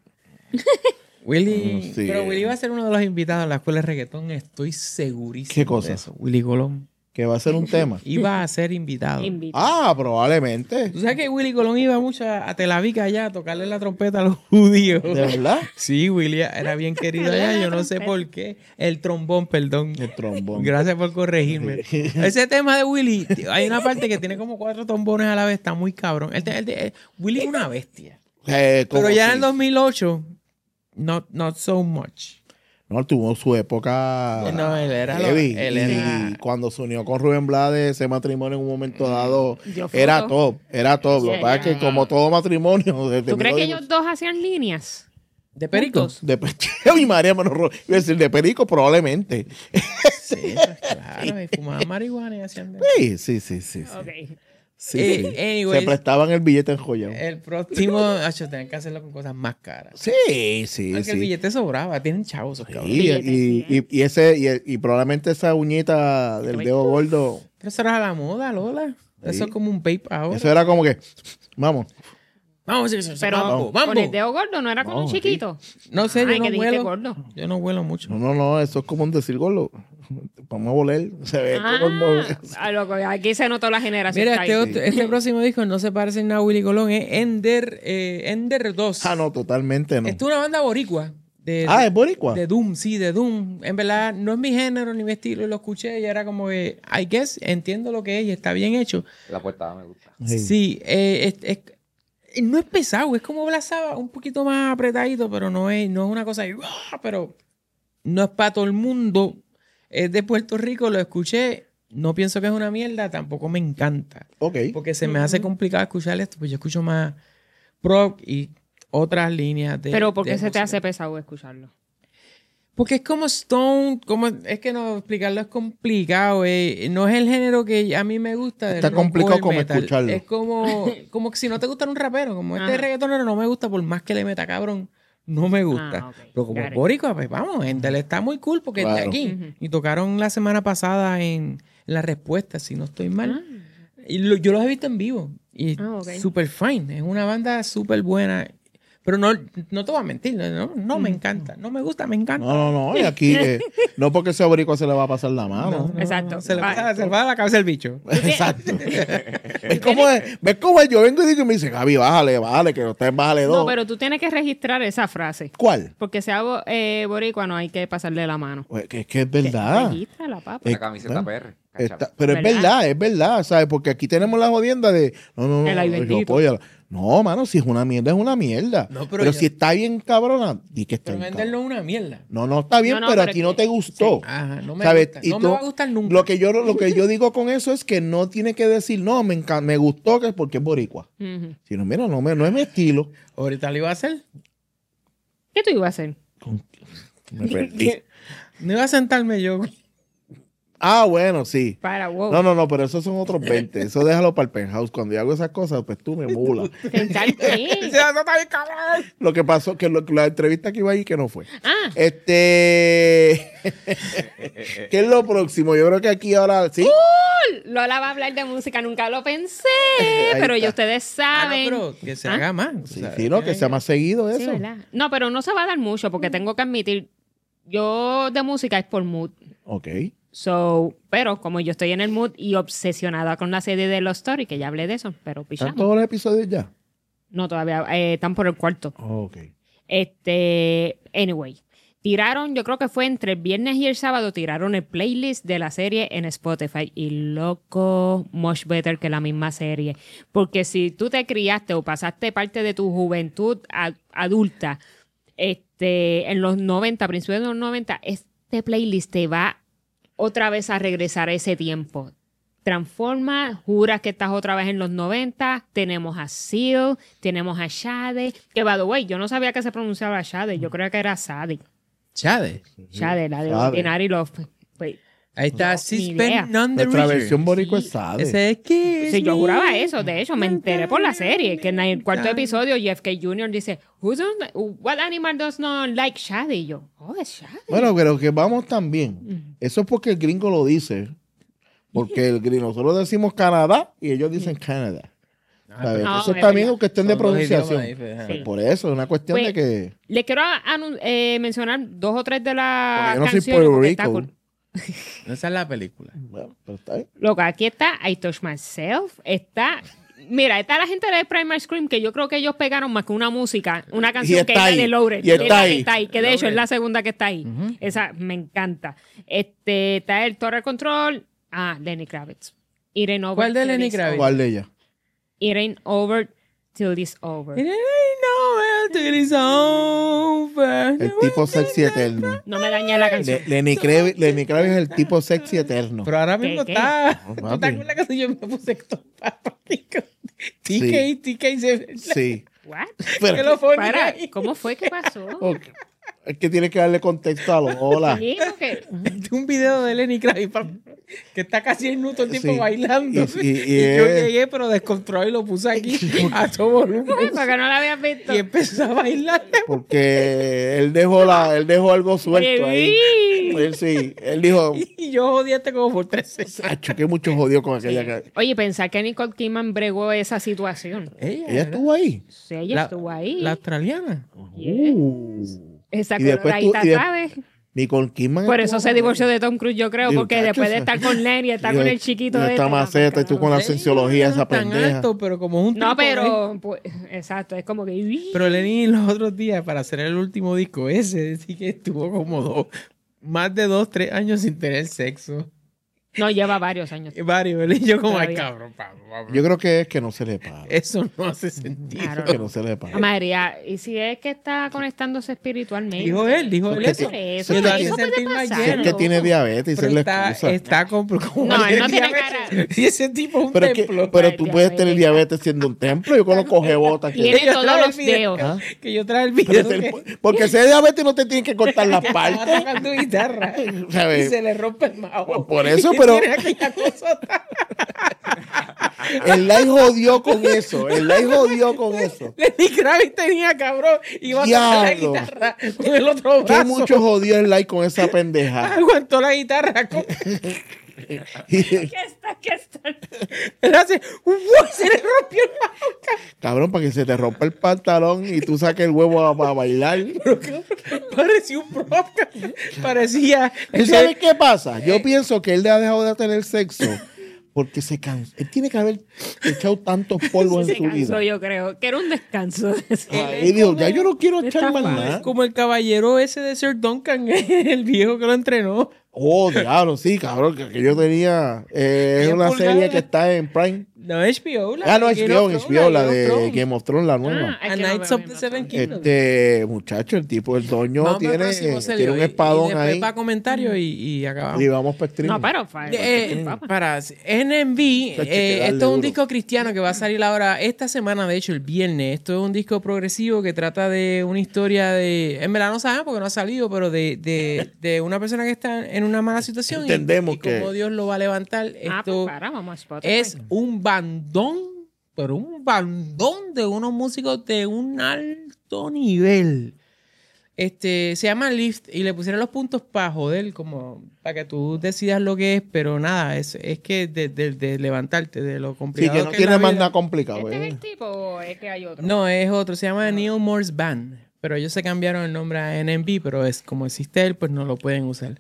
Willy... Sí. Pero Willy va a ser uno de los invitados a la escuela de reggaetón. Estoy segurísimo ¿Qué cosa? de eso. Willy Colón Que va a ser un tema. iba a ser invitado. Ah, probablemente. ¿Tú sabes que Willy Colón iba mucho a Tel Aviv allá a tocarle la trompeta a los judíos? ¿De verdad? Sí, Willy era bien querido allá. Yo no sé por qué. El trombón, perdón. El trombón. Gracias por corregirme. Ese tema de Willy, hay una parte que tiene como 4 trombones a la vez, está muy cabrón. Willy es una bestia. ¿Cómo Pero ya en sí? el 2008, not so much. No, tuvo su época. No, él era heavy. él era- Y cuando se unió con Rubén Blades, ese matrimonio en un momento dado Dio era fruto. top. Era top. Lo que pasa es que, como todo matrimonio. ¿Tú crees que ellos dos hacían líneas? ¿De Perico? Juntos. De y María Iba a decir, de perico, probablemente. Sí, pues, claro. Y fumaban marihuana y hacían de... Sí. Ok. Sí, Eh, sí. anyways. Se prestaban el billete enjollado. El próximo, tienen que hacerlo con cosas más caras. Sí, sí, Porque el sí. billete sobraba, tienen chavos esos cabrones. Y probablemente esa uñita del dedo gordo, Pero eso era la moda, Lola. Eso es como un vape ahora. eso era como que, vamos, Vamos, Pero vamos, con el dedo gordo no era como un No, chiquito. No sé, Ay, yo que no dijiste huelo. gordo. Yo no huelo mucho. no, eso es como un decir gordo. Vamos a voler, se ve como el Ah, loco, aquí se notó la generación. Mira, que hay. este próximo disco no se parece en nada a Willy Colón, es Ender 2. Ah, no, totalmente no. Esto es una banda boricua. ¿Es boricua? De Doom, sí, de Doom. En verdad, no es mi género ni mi estilo. Lo escuché y era como que, I guess, entiendo lo que es y está bien hecho. La portada me gusta. Sí, no es pesado, es como Black Sabbath, un poquito más apretadito, pero no es una cosa de, pero no es para todo el mundo. Es de Puerto Rico, lo escuché, no pienso que es una mierda, tampoco me encanta. Ok. Porque se me hace complicado escuchar esto, pues yo escucho más prog y otras líneas de Pero ¿por qué de se te música. hace pesado escucharlo? Porque es como Stone, es que no, explicarlo es complicado. No es el género que a mí me gusta. Está del rock complicado o el como metal. escucharlo. Es como que si no te gusta un rapero, como este Ajá. reggaetonero no me gusta, por más que le meta cabrón, no me gusta. Ah, ok. Pero como Got it. boricua, pues vamos, Endel está muy cool porque es de Claro. aquí. Ujú. Y tocaron la semana pasada en La Respuesta, si no estoy mal. Ah. Y yo los he visto en vivo. Y Ah, ok. super fine. Es una banda súper buena. Pero no te voy a mentir. No me encanta. No me gusta, me encanta. No. Y aquí, no porque sea boricua se le va a pasar la mano. Exacto. Se le va a la cabeza el bicho. Exacto. ¿Ves cómo es? ¿Ves cómo es? Yo vengo y digo y me dice, Gaby, bájale, que usted bájale dos. No, pero tú tienes que registrar esa frase. ¿Cuál? Porque sea boricua no hay que pasarle la mano. Pues, que es que es verdad. Regístrala, papá. La camiseta PR. cachapa. Pero es verdad, ¿sabes? Porque aquí tenemos la jodienda de, no, El ay yo bendito. apóyala. No, mano, si es una mierda, es una mierda. No, pero pero si está bien cabrona, di que está Pero bien Mendel no cabrona. es una mierda. No, está bien, No, pero a pero ti es no que- te gustó. Ajá, no me ¿Sabes? gusta. Y No me tú- va a gustar nunca. Lo que yo digo con eso es que no tiene que decir, no, me gustó que es porque es boricua. Ujú. Si no, mira, no es mi estilo. Ahorita lo iba a hacer. ¿Qué tú ibas a hacer? Me perdí. No iba a sentarme yo. Ah, bueno, sí. Para, wow. No, pero esos son otros 20. Eso déjalo para el penthouse. Cuando yo hago esas cosas, pues tú me mulas. ¿Sentar qué? Lo que pasó, que la entrevista que iba ahí, que no fue. Ah, ¿Qué es lo próximo? Yo creo que aquí ahora, ¿sí? Lola va a hablar de música, nunca lo pensé, Ahí pero ya está. ustedes Ah, no, saben. pero que se ¿Ah? haga más. Sí, O sea, sí, no, que sea más seguido Sí, eso. ¿verdad? No, pero no se va a dar mucho porque tengo que admitir, yo de música es por mood. Ok. Pero como yo estoy en el mood y obsesionada con la serie de Los Story, que ya hablé de eso, pero ¿Están pichamos. todos los episodios ya? No, todavía están por el cuarto. Ok. Anyway, tiraron, yo creo que fue entre el viernes y el sábado, tiraron el playlist de la serie en Spotify. Y loco, much better que la misma serie. Porque si tú te criaste o pasaste parte de tu juventud adulta en los 90, principios de los 90, este playlist te va otra vez a regresar a ese tiempo. Transforma, juras que estás otra vez en los 90. Tenemos a Seal, tenemos a Shade. Que, by the way, yo no sabía que se pronunciaba Shade. Yo creía que era Sade. Chade. Shade, la de Shade. Ordinary Love. Pues, Ahí está. ni She's idea. been on the Nuestra River. versión boricua es Sade. Ese es que. sí, yo juraba eso. De hecho, me enteré por la serie. Que en el cuarto episodio, Jeff K. Jr. dice, what animal does not like Shade? Y yo, es Shade. Bueno, pero que vamos también. Eso es porque el gringo lo dice. Porque el gringo, nosotros decimos Canadá y ellos dicen Canadá. ¿Sabes? No, Eso es también es verdad. cuestión de Son dos pronunciación. idiomas diferentes. Pues por eso, es una cuestión Pues, de que... Les quiero mencionar 2 o 3 de las Porque yo no soy canciones. Puerto porque está Rico. cool. Esa es la película. Bueno, pero está bien. Loco, aquí está I Touch Myself. Mira, está la gente de Primal Scream, que yo creo que ellos pegaron más que una música, una canción que está es la ahí, de Loaded. y está ahí. Que de hecho es la segunda que está ahí. Esa me encanta. Está el Total Control. Lenny Kravitz. It ain't over ¿Cuál de till Lenny it's Kravitz? over. ¿Cuál de ella? It ain't over till it's over. It ain't over till it's over. El tipo sexy eterno. No me dañe la canción. Lenny Kravitz es el tipo sexy eterno. Pero ahora mismo ¿Qué? está. No, ¿Tú papi. te acuerdas que yo me puse esto? Sí. TK se. Sí. What? Pero- Que lo pone Para, ahí. ¿cómo fue? ¿Qué pasó? Ok. Es que tiene que darle contexto a los hola. Sí, porque- Este un video de Lenny Kravitz que está casi en todo el tiempo Sí. bailando. Y Y yo es- llegué, pero descontrolé y lo puse aquí a todo volumen. porque no la habías visto. Y empezó a bailar. Porque él dejó algo suelto ahí. Él dijo, Y yo jodíate como por 3 veces. acho, que mucho jodió con aquella que... Oye, pensar que Nicole Kidman bregó esa situación. Ella estuvo ahí. Sí, ella estuvo ahí. La australiana. Yeah. Esa Y después coloradita, tú- y de- ¿sabes? Nicole Kidman. Por estuvo eso se con divorció ella. de Tom Cruise, yo creo, Digo, porque chacho, después de esa- estar con Lenny, estar con el chiquito y de esta este, maceta y tú con la Lenny cienciología no esa es tan pendeja. alto, pero como un No, tipo, ¿eh? pero, pues, exacto, es como que... Pero Lenny los otros días, para hacer el último disco ese, sí que estuvo como más de 2, 3 años sin tener sexo. No, lleva varios años. Varios, ¿verdad? Y yo como, ay, Todavía. cabrón, Pablo. Yo creo que es que no se le para. Eso no hace sentido. Claro. Que no se le para. María, ¿y si es que está conectándose espiritualmente? Dijo él Porque eso. Por eso, Y lo eso hace puede sentir más pasar. Si es que lleno. tiene diabetes y Pero se le está, excusa. está como No, él no tiene diabetes. cara. Y ese tipo es un Pero, es que- templo. pero Ay, tú puedes tener diabetes. diabetes siendo un templo. Yo conozco jebotas que... Tiene Yo todos traje los el video, dedos. Que yo traje el Pero video porque si es diabetes no te tienen que cortar las que estaba partes. tocando guitarra y ¿Sabes? se le rompe el mago. Por eso, Y pero- tiene aquella cosa El like jodió con eso. El like jodió con eso. Lenny Kravitz tenía, cabrón. Iba a tocar la Diablo. guitarra con el otro Que brazo. mucho jodió el like con esa pendeja. Aguantó la guitarra. Y- ¿Qué está? Él hace... ¡Uy! Se le rompió el mago. cabrón, para que se te rompa el pantalón y tú saques el huevo a bailar. Parecía un prop. Parecía... ¿Tú sabes qué pasa? Yo pienso que él ha dejado de tener sexo porque se cansó. Él tiene que haber echado tantos polvos Se en su vida. cansó, yo creo. Que era un descanso. Y dijo, ya yo no quiero echar Está más mal. nada. Como el caballero ese de Sir Duncan, el viejo que lo entrenó. Oh, diablo, sí, cabrón, que yo tenía. Es Bien una pulgada. serie que está en Prime. No, HBO. La No, de Game of Thrones, HBO, la Game of de Thrones. Game of Thrones, la nueva. Ah, es A que no Knights veo of the Game of Seven Thrones. Kingdoms. Muchacho, el tipo, el doño Vamos para el tiene, próximo, Celio, tiene un y espadón después ahí. para comentarios y acabamos. Y vamos para stream. No, pero Para NMB, Chacho, que darle esto es un duro. disco cristiano que va a salir ahora esta semana, de hecho, el viernes. Esto es un disco progresivo que trata de una historia de. En verdad no sabemos porque no ha salido, pero de una persona que está en una mala situación. Entendemos y que- cómo Dios lo va a levantar. Ah, Esto pues para, vamos a Spotify. es un bandón, pero un bandón de unos músicos de un alto nivel. Se llama Lift y le pusieron los puntos para joder, como para que tú decidas lo que es, pero nada, es que de levantarte, de lo Sí, complicado que no es tiene la más vida. nada complicado. ¿Este es ¿eh? el tipo o es que hay otro? No, es otro, se llama Neil Moore's Band, pero ellos se cambiaron el nombre a NMB, pero es como existe él, pues no lo pueden usar.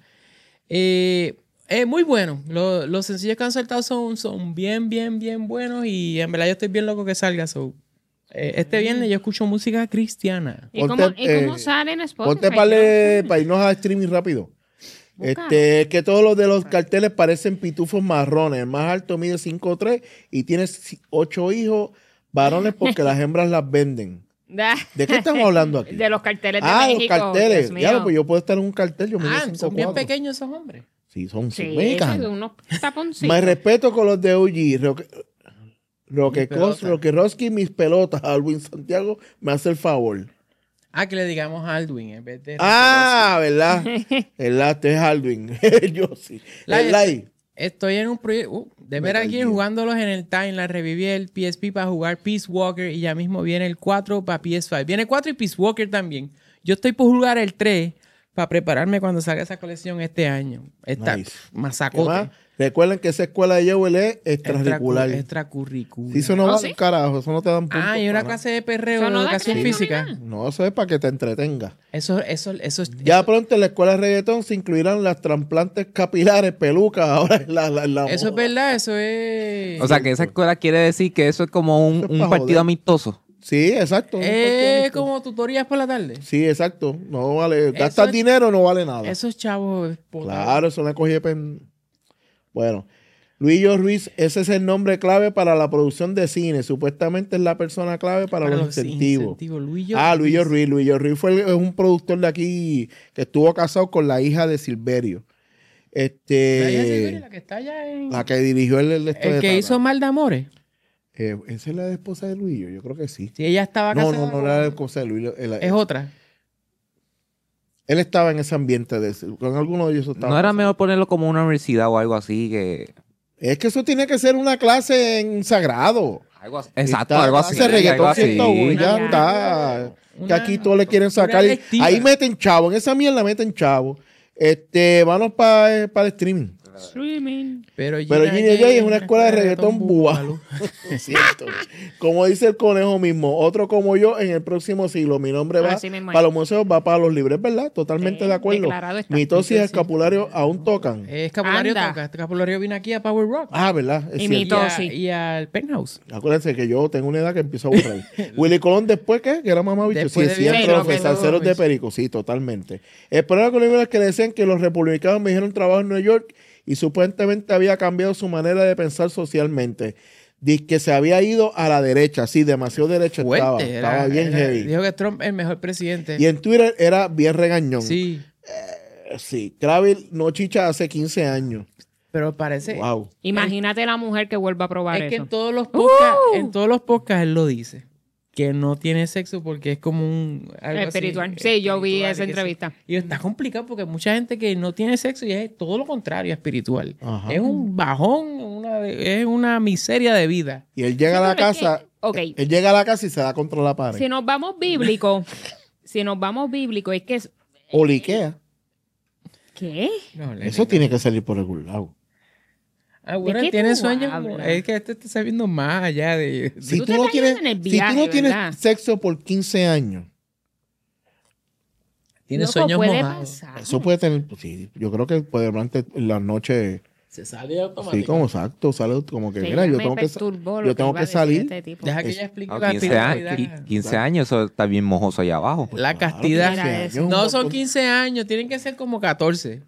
Es muy bueno, los sencillos que han soltado son bien buenos y en verdad yo estoy bien loco que salga. Este viernes yo escucho música cristiana. ¿Y Ponte, cómo sale en Spotify? Ponte para irnos a streaming rápido. Busca. Que todos los de los carteles parecen pitufos marrones. El más alto mide 5'3" y tiene 8 hijos varones porque las hembras las venden. ¿De qué estamos hablando aquí? De los carteles de los México. carteles. Dios mío. Ya, pues yo puedo estar en un cartel. Yo mido Son bien 5'4". pequeños esos hombres. Sí, son Sí, mexicanos. esos unos taponcitos. Más respeto con los de OG. Roque Roski, mis pelotas. Alwin Santiago me hace el favor. Que le digamos Aldwin en vez de... ¿Verdad? ¿Verdad? Este es Alwin. Yo sí. El like. Estoy en un proyecto... de ver aquí jugándolos en el Timeline. Reviví el PSP para jugar Peace Walker y ya mismo viene el 4 para PS5. Viene el 4 y Peace Walker también. Yo estoy por jugar el 3 para prepararme cuando salga esa colección este año. Está Nice. ¿Qué masacote. más? Recuerden que esa escuela de Yewell es extracurricular. Extracurricular. Si eso no va ¿sí? un carajo, eso no te dan puntos. Y una para clase de perreo Eso de no da educación crédito ni física. nada. nada. No, eso es para que te entretenga. Eso Ya pronto en la escuela de reggaetón se incluirán las trasplantes capilares, pelucas. Ahora es la eso es moda. verdad, eso es... O sea, que esa escuela quiere decir que eso es como Eso es un pa' partido joder. amistoso. Sí, exacto. como tutorías por la tarde. Sí, exacto. No vale. Eso Gastas es- dinero, no vale nada. Esos chavos... Claro, eso me cogí Bueno, Luillo Ruiz, ese es el nombre clave para la producción de cine. Supuestamente es la persona clave para los incentivos. Luillo Ruiz. Luillo Ruiz es un productor de aquí que estuvo casado con la hija de Silverio. La que está allá en... La que dirigió el El que hizo Mal de Amores. ¿Esa es la esposa de Luillo? Yo creo que sí. Si ella estaba No, casada. no era la esposa de Luillo. Es otra. Él estaba en ese ambiente con alguno de ellos. Estaba ¿No era casado. mejor ponerlo como una universidad o algo así? Es que eso tiene que ser una clase en sagrado. Exacto, Está- algo así. hace reggaetón algo así. 101, ya Ya. está. Que Una- aquí todos le quieren sacar. una electiva. Ahí meten chavo, en esa mierda meten chavo. Vamos para el streaming. Streaming. Pero Ginny J es una escuela de reggaetón búbalo. Es cierto. Como dice el conejo mismo, otro como yo en el próximo siglo. Mi nombre va Así mismo es. para los museos, va para los libres, ¿verdad? Totalmente Sí, de acuerdo. declarado está. Mitosis y Sí. escapulario aún tocan. Escapulario Anda. toca. Escapulario vino aquí a Power Rock. ¿Verdad? Es Y cierto. Mitosis. Y al Penthouse. Acuérdense que yo tengo una edad que empiezo a aburrir. Willy Colón después, ¿qué? Que era mamá bicho. Sí, Después es de cierto, Viejo, los que salseros no, de Perico, sí, totalmente. El problema con los que decían que los republicanos me dijeron trabajo en Nueva York y supuestamente había cambiado su manera de pensar socialmente. Dice que se había ido a la derecha, sí, demasiado derecha estaba bien heavy. Dijo que Trump es el mejor presidente. Y en Twitter era bien regañón. Sí, Sí, Kravis no chicha hace 15 años. pero parece... Wow. Imagínate la mujer que vuelva a probar Es que eso. en todos los podcasts él lo dice. Que no tiene sexo porque es como algo Espiritual. así, Sí, yo vi espiritual, esa y que entrevista. sí. Y está complicado porque mucha gente que no tiene sexo y es todo lo contrario, espiritual. Ajá. Es un bajón, es una miseria de vida. Y él llega a la pero es que- casa, ok. él llega a la casa y se da contra la pared. Si nos vamos bíblico, es que es... O liquea. ¿Qué? No, Eso tiene que salir por algún lado. Ah, bueno, ¿De él qué tiene tú sueños. hablas? Es que este está sabiendo más allá de... Si Tú tú te no estás tienes, yendo en el si viaje, tú no tienes ¿verdad? sexo por 15 años, Tiene Loco, sueños puede mojados. pasar. eso puede tener, pues sí, yo creo que puede durante la noche, Se sale sí, automáticamente. como exacto, sale como que, Sí, mira, ya yo me tengo que, perturbó lo yo tengo iba a que decir salir. este tipo. Deja que Es- ella explique No, la 15, espiritualidad. años, 15 años, eso está bien mojoso allá abajo. La Claro, castidad. Mira eso. un No son montón. 15 años, tienen que ser como 14.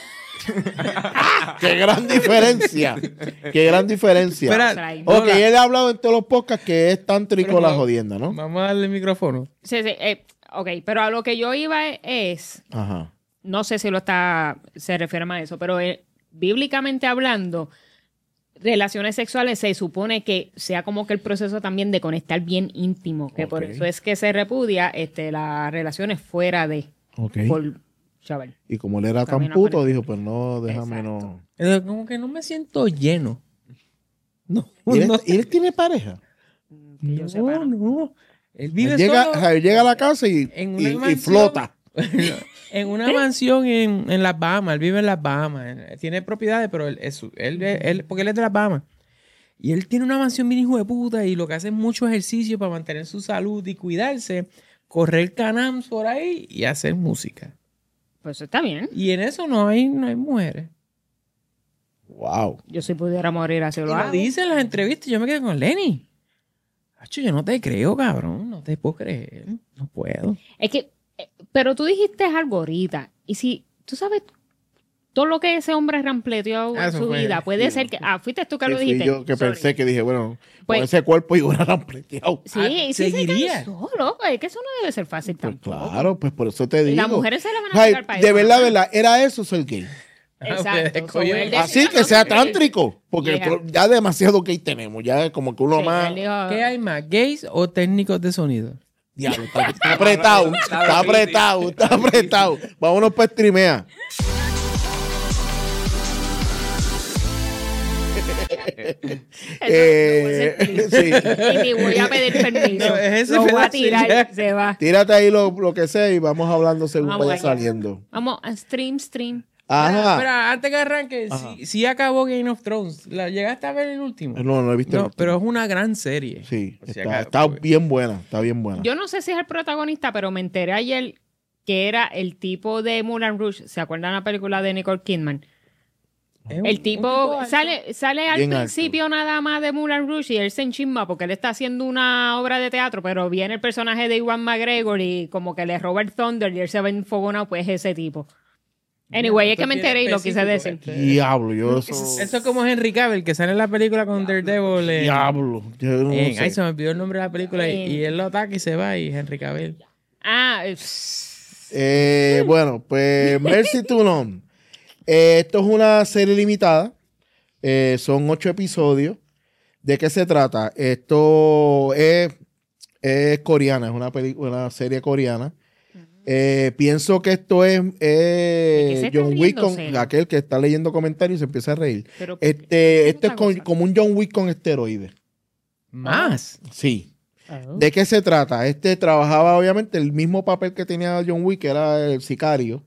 ¡Qué gran diferencia! ¡Qué gran diferencia! Espera, Ok, Lola, él ha hablado en todos los podcasts que es tántrico Pero la no. jodienda, ¿no? vamos a darle el micrófono. Sí, sí, ok, pero a lo que yo iba es, Ajá. no sé si se refiere más a eso, pero bíblicamente hablando, relaciones sexuales se supone que sea como que el proceso también de conectar bien íntimo, que por Ok. eso es que se repudia las relaciones fuera de, Ok. por chaval. Y como él era tan Camino puto, con- dijo, pues no, déjame Exacto. no. Como que no me siento lleno. No, ¿Y él, no, y él tiene pareja? Que yo sepa, ¿no? no. Él vive Él llega, solo o sea, él llega a la casa y, en una y mansión. flota. en una mansión en las Bahamas. Él vive en las Bahamas. Tiene propiedades, pero porque él es de las Bahamas. Y él tiene una mansión bien hijo de puta y lo que hace es mucho ejercicio para mantener su salud y cuidarse, correr canams por ahí y hacer música. Pues está bien. Y en eso no hay mujeres. Wow. Yo si pudiera morir así Y lo lo hago. dice en las entrevistas. Yo me quedé con Lenny. Hacho, yo no te creo, cabrón. No te puedo creer. No puedo. Es que, pero tú dijiste algo ahorita. Y si, tú sabes, todo lo que ese hombre rampleteó en Eso su fue- vida, puede sí, ser que... Ah, fuiste tú que Sí, lo fui dijiste. yo que Sorry. pensé que dije, bueno, con Pues- ese cuerpo y una rampleteado. Sí, Ah, y sí se seguiría. cansó, loco. Es que eso no debe ser fácil Pues tampoco. claro, pues por eso te Y digo. las mujeres se le van a Ay, pegar para de eso. verdad, era eso ser gay. Exacto. Pues, coño, So, él Así decía, que no, sea que- tántrico, porque Yeah. ya demasiado gay tenemos, ya como que uno Sí, más... él dijo- ¿Qué hay más? ¿Gays o técnicos de sonido? Diablo, está apretado, está apretado, está apretado. Vámonos para streamear. Eso Sí. Y ni voy a pedir permiso. No, es ese Lo voy a pedazo tirar, ya. se va. Tírate ahí lo que sea y vamos hablando según Vamos vaya allá. saliendo. Vamos a stream. Ajá. Espera, antes que arranque, Ajá. sí acabó Game of Thrones. ¿La llegaste a ver el último? No he visto. No, pero es una gran serie. Sí, O sea, está bien buena, está bien buena. Yo no sé si es el protagonista, pero me enteré ayer que era el tipo de Moulin Rouge. ¿Se acuerdan la película de Nicole Kidman? Es un- El un tipo alto. sale al Bien alto. principio nada más de Moulin Rouge y él se enchisma porque él está haciendo una obra de teatro, pero viene el personaje de Iwan McGregor y como que le roba el Thunder y él se ve enfogonado, pues ese tipo. Anyway, es que me enteré y lo quise decir. Diablo, yo eso. Eso es como Henry Cavill, que sale en la película con Daredevil. Diablo. Yo no sé. Ay, se me olvidó el nombre de la película. En- Y él lo ataca y se va. Y Henry Cavill. Ah, Bueno, pues Mercy to None. Esto es una serie limitada. Son 8 episodios. ¿De qué se trata? Esto es coreana, es una serie coreana. Pienso que esto es qué se está John Wick con riéndose? aquel que está leyendo comentarios y se empieza a reír. pero Esto es otra cosa. como un John Wick con esteroides. Más. Sí. Oh. ¿De qué se trata? Trabajaba obviamente el mismo papel que tenía John Wick, que era el sicario.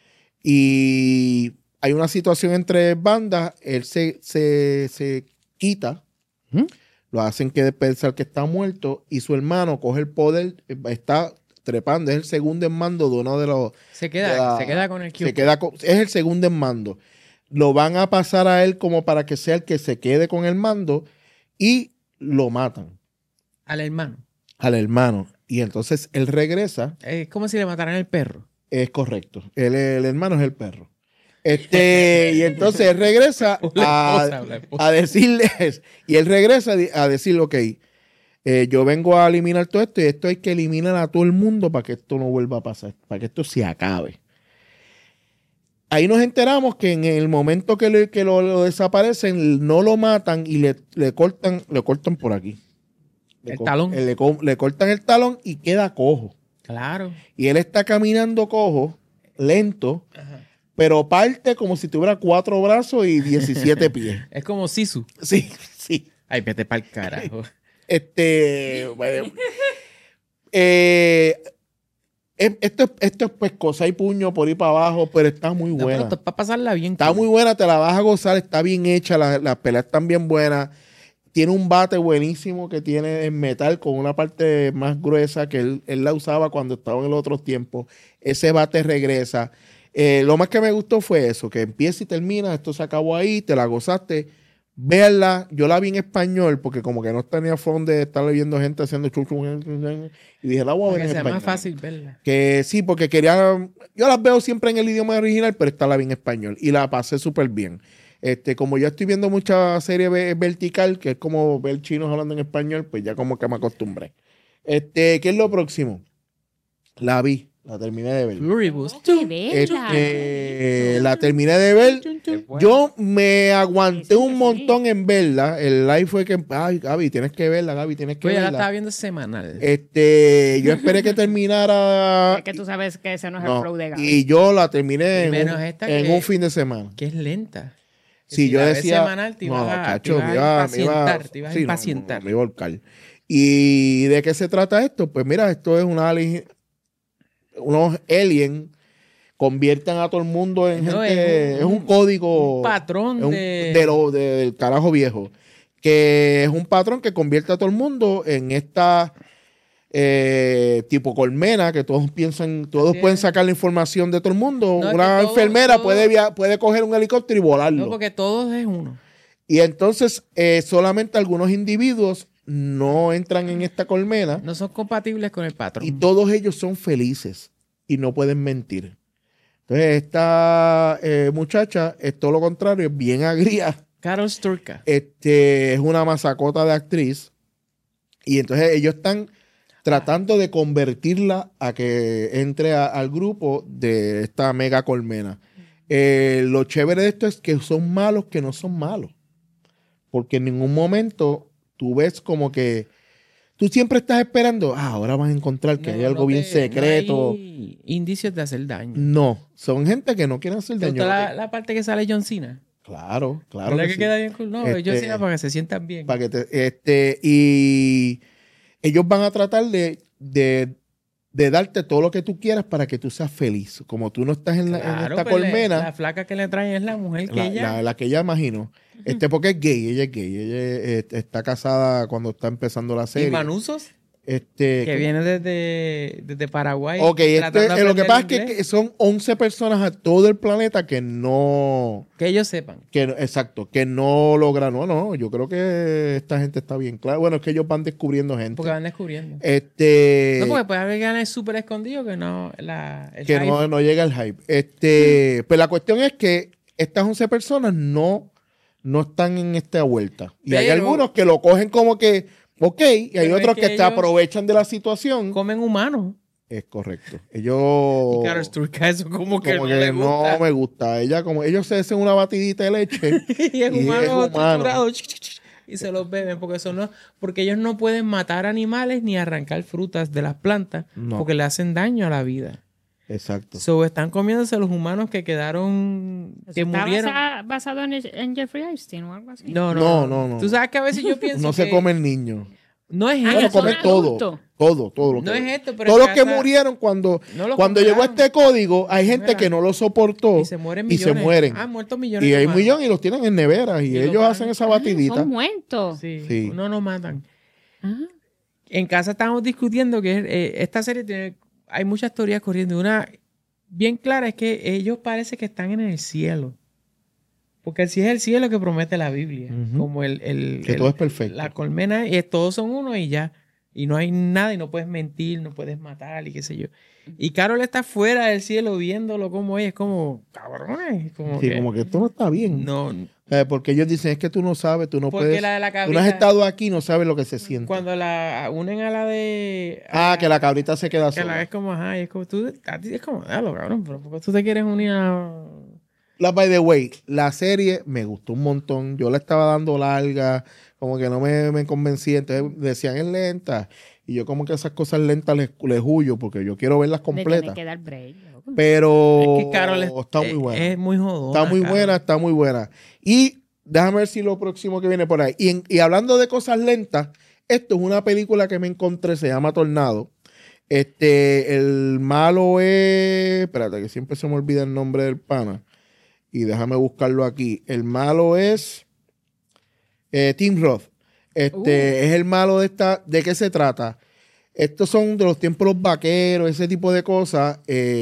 Y hay una situación entre bandas, él se quita, ¿Mm? lo hacen que pensar que está muerto y su hermano coge el poder, está trepando, es el segundo en mando de uno de los... Se queda con el se cube. queda es el segundo en mando. Lo van a pasar a él como para que sea el que se quede con el mando y lo matan Al hermano. al hermano. Y entonces él regresa. Es como si le mataran el perro. Es correcto. El hermano es el perro. Y entonces él regresa La esposa. a decirles, y él regresa a decirle, ok, yo vengo a eliminar todo esto y esto hay que eliminar a todo el mundo para que esto no vuelva a pasar, para que esto se acabe. Ahí nos enteramos que en el momento que lo desaparecen, no lo matan y le cortan por aquí. Talón. Le cortan el talón y queda cojo. Claro. Y él está caminando cojo, lento, pero parte como si tuviera 4 brazos y 17 pies. Es como Sisu. Sí, sí. Ay, vete pa'l carajo. Bueno, esto es pues cosa y puño por ir para abajo, pero está muy No, pero buena. esto es para pasarla bien. Está muy buena, te la vas a gozar, está bien hecha, las peleas están bien buenas. Tiene un bate buenísimo que tiene en metal con una parte más gruesa que él la usaba cuando estaba en los otros tiempos. Ese bate regresa. Lo más que me gustó fue eso, que empieza y termina, esto se acabó ahí, te la gozaste. Véanla, yo la vi en español porque como que no tenía fondo de estar viendo gente haciendo chuchu y dije, la voy a ver Para que en sea español. más fácil verla. Que sí, porque yo las veo siempre en el idioma original, pero esta la vi en español y la pasé súper bien. Como yo estoy viendo mucha serie vertical, que es como ver chinos hablando en español, pues ya como que me acostumbré. ¿Qué es lo próximo? La vi, la terminé de ver. Pluribus. Qué bella. La terminé de ver. Es bueno. Yo me aguanté Sí, un sí. montón en verla. El live fue que, ay, Gaby, tienes que verla, Gaby, tienes que Pues ya la verla. estaba viendo semanal. Yo esperé que terminara. Es que tú sabes que ese no es No, el flow de Gaby. y yo la terminé en, Menos esta en que- un fin de semana. Que es lenta. Que Sí, si yo la ves decía. semanal te ibas a- cacho, te ibas a impacientar, te ibas a sí, no, impacientar. me iba a ahorcar. ¿Y de qué se trata esto? Pues mira, esto es unos aliens convierten a todo el mundo en No, gente. Es un código. un patrón es un- de- del carajo viejo. Que es un patrón que convierte a todo el mundo en esta tipo colmena, que todos piensan, todos Sí. pueden sacar la información de todo el mundo. No, es Una que todo- enfermera todo- puede coger un helicóptero y volarlo. No, porque todos es uno. Y entonces solamente algunos individuos no entran en esta colmena No son compatibles con el patrón. y todos ellos son felices y no pueden mentir. Entonces esta muchacha es todo lo contrario, es bien agria. Carol Sturka. Es una masacota de actriz y entonces ellos están tratando de convertirla a que entre al grupo de esta mega colmena. Lo chévere de esto es que son malos que no son malos. Porque en ningún momento tú ves como que tú siempre estás esperando, ahora van a encontrar que hay algo bien secreto. No hay indicios de hacer daño. No, son gente que no quieren hacer ¿Te daño. gusta la parte que sale John Cena? Claro, claro. ¿Verdad que que sí. queda bien cool? No, John Cena para que se sientan bien. Para que y ellos van a tratar de darte todo lo que tú quieras para que tú seas feliz. Como tú no estás en Claro, esta pues, colmena, la flaca que le traen es la mujer que ella... la que ella imagino. Porque es gay, ella es gay. Ella está casada cuando está empezando la y serie. Manusos, que viene desde Paraguay. Ok, tratando de lo que aprender pasa es inglés. que son 11 personas a todo el planeta que no... Que ellos sepan. Exacto, que no logran. No, yo creo que esta gente está bien clara. Bueno, es que ellos van descubriendo gente. Porque van descubriendo. Eh, No, porque puede haber que es súper escondido que no... el que hype. no llega el hype. Pues la cuestión es que estas 11 personas no están en esta vuelta. Y hay Pero- algunos que lo cogen como que, ok, y hay Pero otros es que que se ellos- aprovechan de la situación. Comen humanos. Es correcto. Ellos... Y Carol Sturka, eso como que como no que le gusta. no me gusta. Ellos se hacen una batidita de leche. y es y humano, es humano. triturado, y se los beben porque ellos no pueden matar animales ni arrancar frutas de las plantas No. porque le hacen daño a la vida. Exacto. So, están comiéndose los humanos que quedaron, que ¿Está murieron. basado en Jeffrey Epstein o algo así? No. Tú sabes que a veces yo pienso No que se come el niño. no es Ah, Bueno, eso. son comen todo. adultos. Todo. No es esto, pero Todos en los que casa murieron cuando no lo llegó compraron. este código, hay gente Mira. que no lo soportó Y se mueren y se millones. mueren. Han muerto millones Y de hay humanos. millones y los tienen en neveras y Y lo ellos van- hacen esa batidita. Son muertos. Sí, Sí. no nos matan. Ah. En casa estamos discutiendo que esta serie tiene, hay muchas teorías corriendo. Una bien clara es que ellos parece que están en el cielo. Porque si es el cielo que promete la Biblia. Ujú. Como Que todo es perfecto. La colmena, y todos son uno y ya. Y no hay nada y no puedes mentir, no puedes matar y qué sé yo. Y Carol está fuera del cielo viéndolo como es como, cabrones. Como que esto no está bien. No, Porque ellos dicen, es que tú no sabes, tú no porque puedes. la de la Tú cabrita, no has estado aquí, no sabes lo que se siente. cuando la unen a la de... Que la cabrita se queda Que la sola. es como, ajá, y es como, tú, a ti es como, dalo, cabrón, pero ¿por qué tú te quieres unir a...? By the way, la serie me gustó un montón. Yo la estaba dando larga, como que no me convencía. Entonces decían, es lenta. Y yo como que esas cosas lentas les huyo porque yo quiero verlas Le completas. tiene que dar break, loco. Pero Es que Carol está muy buena. es muy jodona. Está muy Carol. buena, está muy buena. Y déjame ver si lo próximo que viene por ahí. Y hablando de cosas lentas, esto es una película que me encontré, se llama Tornado. El malo es... Espérate, que siempre se me olvida el nombre del pana. Y déjame buscarlo aquí. El malo es Tim Roth. Es el malo de esta. ¿De qué se trata? Estos son de los tiempos de los vaqueros, ese tipo de cosas.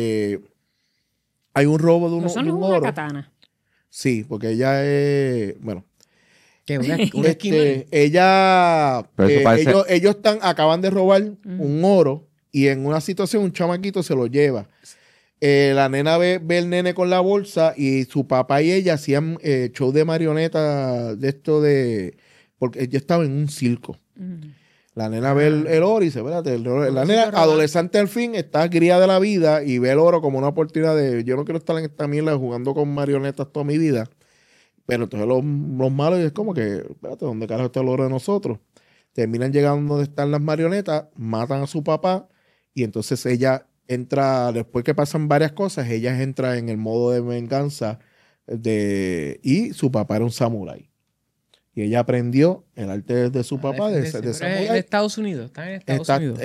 Hay un robo de No son de un una oro. katana. Sí, porque ella es. Bueno. Que una esquina. Ella. Pero eso parece- ellos acaban de robar un oro y en una situación un chamaquito se lo lleva. La nena ve el nene con la bolsa y su papá y ella hacían show de marionetas de esto de... Porque ella estaba en un circo. La nena ve el oro y dice, espérate, la nena adolescente al fin está guía de la vida y ve el oro como una oportunidad de, yo no quiero estar en esta mierda jugando con marionetas toda mi vida. Pero entonces los malos es como que, espérate, ¿dónde carajo está el oro de nosotros? Terminan llegando donde están las marionetas, matan a su papá y entonces ella entra, después que pasan varias cosas, ella entra en el modo de venganza y su papá era un samurái. Y ella aprendió el arte de su papá de Pero es samurái. en Estados Unidos. Están en Estados Unidos.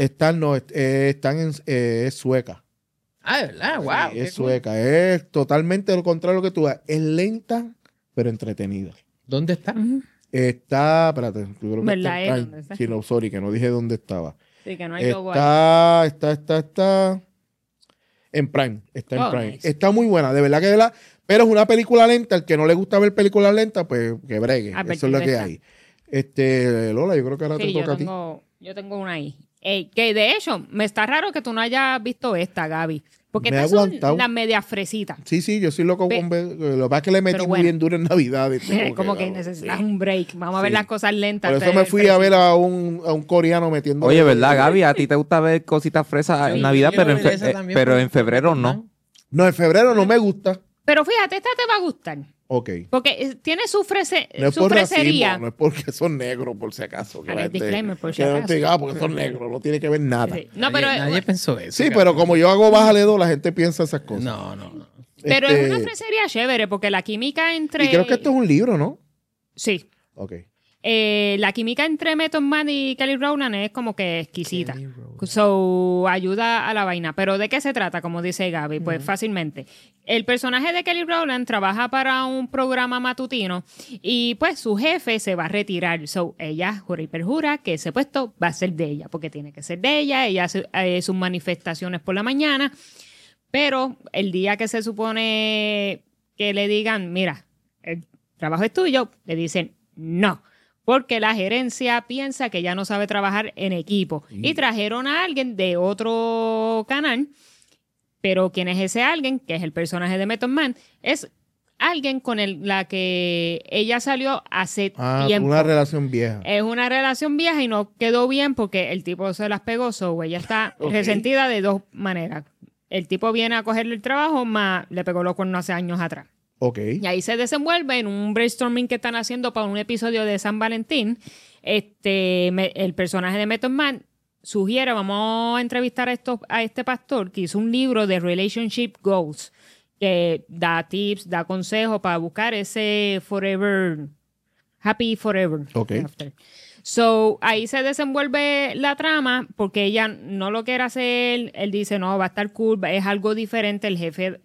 Están es sueca. Ah, de verdad, wow. Sí, es sueca. Es totalmente lo contrario a lo que tú ves. Es lenta, pero entretenida. ¿Dónde está? Está, espérate, yo creo que ¿Verdad? está en ¿Dónde está? Sí, no, sorry, que no dije dónde estaba. Sí, que no hay logo ahí. Está en Prime. Está en Oh, Prime. nice. Está muy buena, de verdad. Pero es una película lenta. El que no le gusta ver películas lentas, pues que bregue. A ver Eso es lo qué que está. hay. Lola, yo creo que ahora Sí, te toca a ti. yo tengo una ahí. Que de hecho, me está raro que tú no hayas visto esta, Gaby. Porque Me he estas son aguantado. las medias fresitas. Sí, yo soy loco con ver. Lo que pasa es que le metí pero muy bueno. bien duro en Navidad. Como que necesitas un break. Vamos a ver Sí. las cosas lentas. Por eso me fui a ver a un coreano metiendo. Oye, ¿verdad, Gaby? ¿A ti te gusta ver cositas fresas en Sí, Navidad, yo pero quiero ver esa también pero por- en febrero no? No, en febrero no me gusta. Pero fíjate, esta te va a gustar. Ok. Porque tiene su, No es su por fresería. racismo, no es porque son negros, por si acaso. Dale, disclaimer, por si que no acaso. te diga, porque son negros, no tiene que ver nada. Sí. No, pero, Nadie pensó eso. Sí, cabrón. pero como yo hago bájale dos, la gente piensa esas cosas. No. pero Este, es una fresería chévere porque la química entre... Y creo que esto es un libro, ¿no? Sí. Ok. La química entre Method Man y Kelly Rowland es como que exquisita. Kelly Rowland. So, ayuda a la vaina. Pero ¿de qué se trata? Como dice Gaby, pues fácilmente. El personaje de Kelly Rowland trabaja para un programa matutino y pues su jefe se va a retirar. So, ella jura y perjura que ese puesto va a ser de ella, porque tiene que ser de ella. Ella hace sus manifestaciones por la mañana. Pero el día que se supone que le digan, mira, el trabajo es tuyo, le dicen no. Porque la gerencia piensa que ya no sabe trabajar en equipo. Y trajeron a alguien de otro canal, pero ¿quién es ese alguien? Que es el personaje de Method Man. Es alguien con la que ella salió hace tiempo. Una relación vieja. Es una relación vieja y no quedó bien porque el tipo se las pegó. So ella está Ok. resentida de dos maneras. El tipo viene a cogerle el trabajo, más le pegó los cuernos hace años atrás. Ok. Y ahí se desenvuelve en un brainstorming que están haciendo para un episodio de San Valentín. El personaje de Method Man sugiere, vamos a entrevistar a este pastor que hizo un libro de Relationship Goals, que da tips, da consejos para buscar ese forever, happy forever. Ok. After. So, ahí se desenvuelve la trama porque ella no lo quiere hacer. Él dice, no, va a estar cool, es algo diferente. El jefe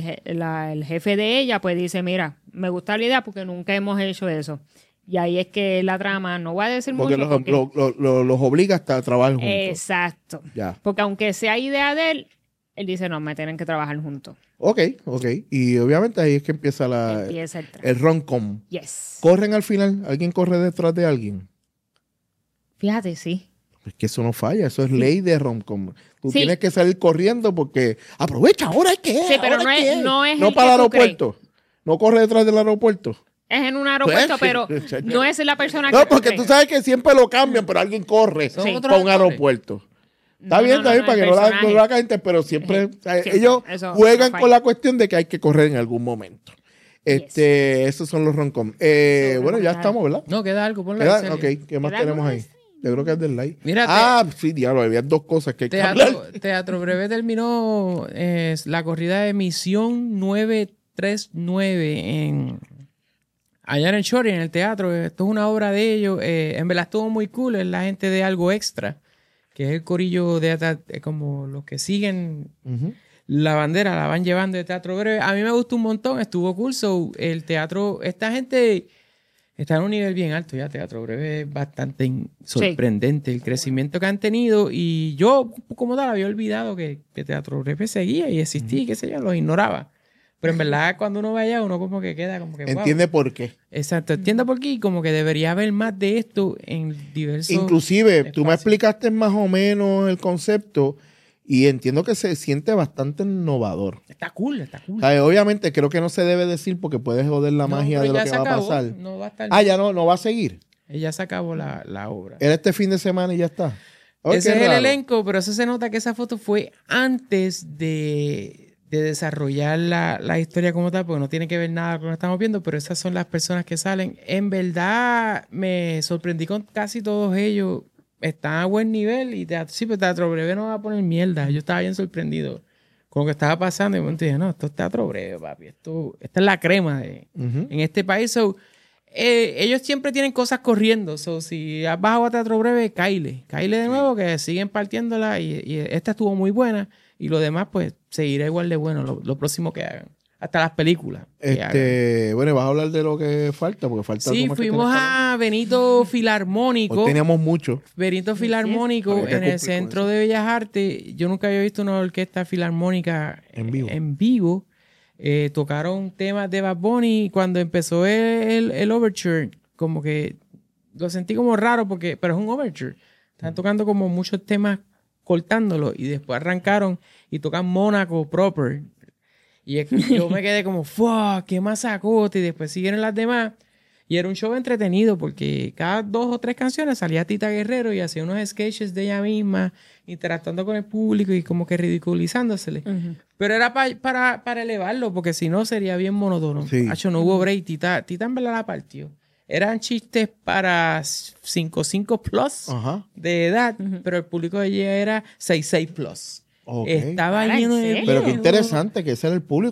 de ella pues dice, mira, me gusta la idea porque nunca hemos hecho eso. Y ahí es que la trama, no voy a decir Porque mucho. los obliga hasta a trabajar juntos. Exacto. Ya. Porque aunque sea idea de él dice, no, me tienen que trabajar juntos. Ok. Y obviamente ahí es que empieza Empieza el trama. el rom-com. Yes. ¿Corren al final? ¿Alguien corre detrás de alguien? Fíjate, sí. Es que eso no falla, eso es ley de rom-com. Tú Sí. tienes que salir corriendo porque aprovecha, ahora es que Sí, pero ahora no es es- que es. no es No el para el que tú aeropuerto. No corre detrás del aeropuerto. Es en un aeropuerto, Pues, pero sí. no es la persona que No, porque crees. tú sabes que siempre lo cambian, pero alguien corre Son para otros un actores. aeropuerto. Está No, bien, no, está bien, no, para el que no personaje. la calienten, pero siempre, o sea, Siempre, ellos eso juegan no con falla. la cuestión de que hay que correr en algún momento. Esos son los rom-com. Bueno, ya estamos, ¿verdad? No, queda algo, ponlo ¿Queda? en Ok, serio. ¿qué más ¿Queda tenemos algo ahí? Yo creo que es del like. Mira, Sí, diablo, había dos cosas que hay que hablar. Teatro Breve terminó la corrida de Misión 939 allá en el Shore, en el teatro. Esto es una obra de ellos. En verdad estuvo muy cool. Es la gente de Algo Extra, que es el corillo de como los que siguen Ujú. la bandera, la van llevando de Teatro Breve. A mí me gustó un montón. Estuvo cool. So, el teatro, esta gente está en un nivel bien alto ya. Teatro Breve es bastante sorprendente el crecimiento que han tenido. Y yo, como tal, había olvidado que Teatro Breve seguía y existía y qué sé yo, los ignoraba. Pero en verdad, cuando uno vaya, uno como que queda como que... wow. Entiende por qué. Exacto, entiendo por qué y como que debería haber más de esto en diversos... Inclusive, tú me espacios. explicaste más o menos el concepto y entiendo que se siente bastante innovador. Está cool, está cool. O sea, obviamente creo que no se debe decir porque puedes joder la magia de pero lo ya que se va a acabó, pasar. No va a estar... Ya no va a seguir. Ya se acabó la obra. Era este fin de semana y ya está. Ay, Ese qué es el raro. elenco, pero eso se nota que esa foto fue antes de desarrollar la historia como tal, porque no tiene que ver nada con lo que estamos viendo, pero esas son las personas que salen. En verdad, me sorprendí con casi todos ellos. Están a buen nivel y Teatro Breve no va a poner mierda. Yo estaba bien sorprendido con lo que estaba pasando y me dije, no, esto es Teatro Breve, papi. Esta es la crema Ujú. en este país. So, ellos siempre tienen cosas corriendo. So, si has bajado a Teatro Breve, cáile de nuevo, que siguen partiéndola y esta estuvo muy buena y lo demás pues seguirá igual de bueno lo próximo que hagan. Hasta las películas. que hagan. Bueno, vas a hablar de lo que falta, porque falta Sí, algo más que fuimos tienes que hablar. a Benito Filarmónico. Hoy teníamos mucho. Benito Filarmónico Había que en el cumplir con Centro eso. de Bellas Artes. Yo nunca había visto una orquesta filarmónica En vivo. Tocaron temas de Bad Bunny. Cuando empezó el overture, como que lo sentí como raro, pero es un overture. Están tocando como muchos temas cortándolo y después arrancaron y tocan Mónaco proper. Y yo me quedé como, fuck, qué masacote. Y después siguieron las demás. Y era un show entretenido porque cada 2 o 3 canciones salía Tita Guerrero y hacía unos sketches de ella misma, interactuando con el público y como que ridiculizándosele. Pero era para elevarlo, porque si no sería bien monótono. Sí. Hacho, no hubo break. Tita en verdad la partió. Eran chistes para 5 plus Ajá. de edad, pero el público de ella era 6 plus. Ok. Estaba ¿En lleno de serio? Pero qué viejos. interesante que ese era el público.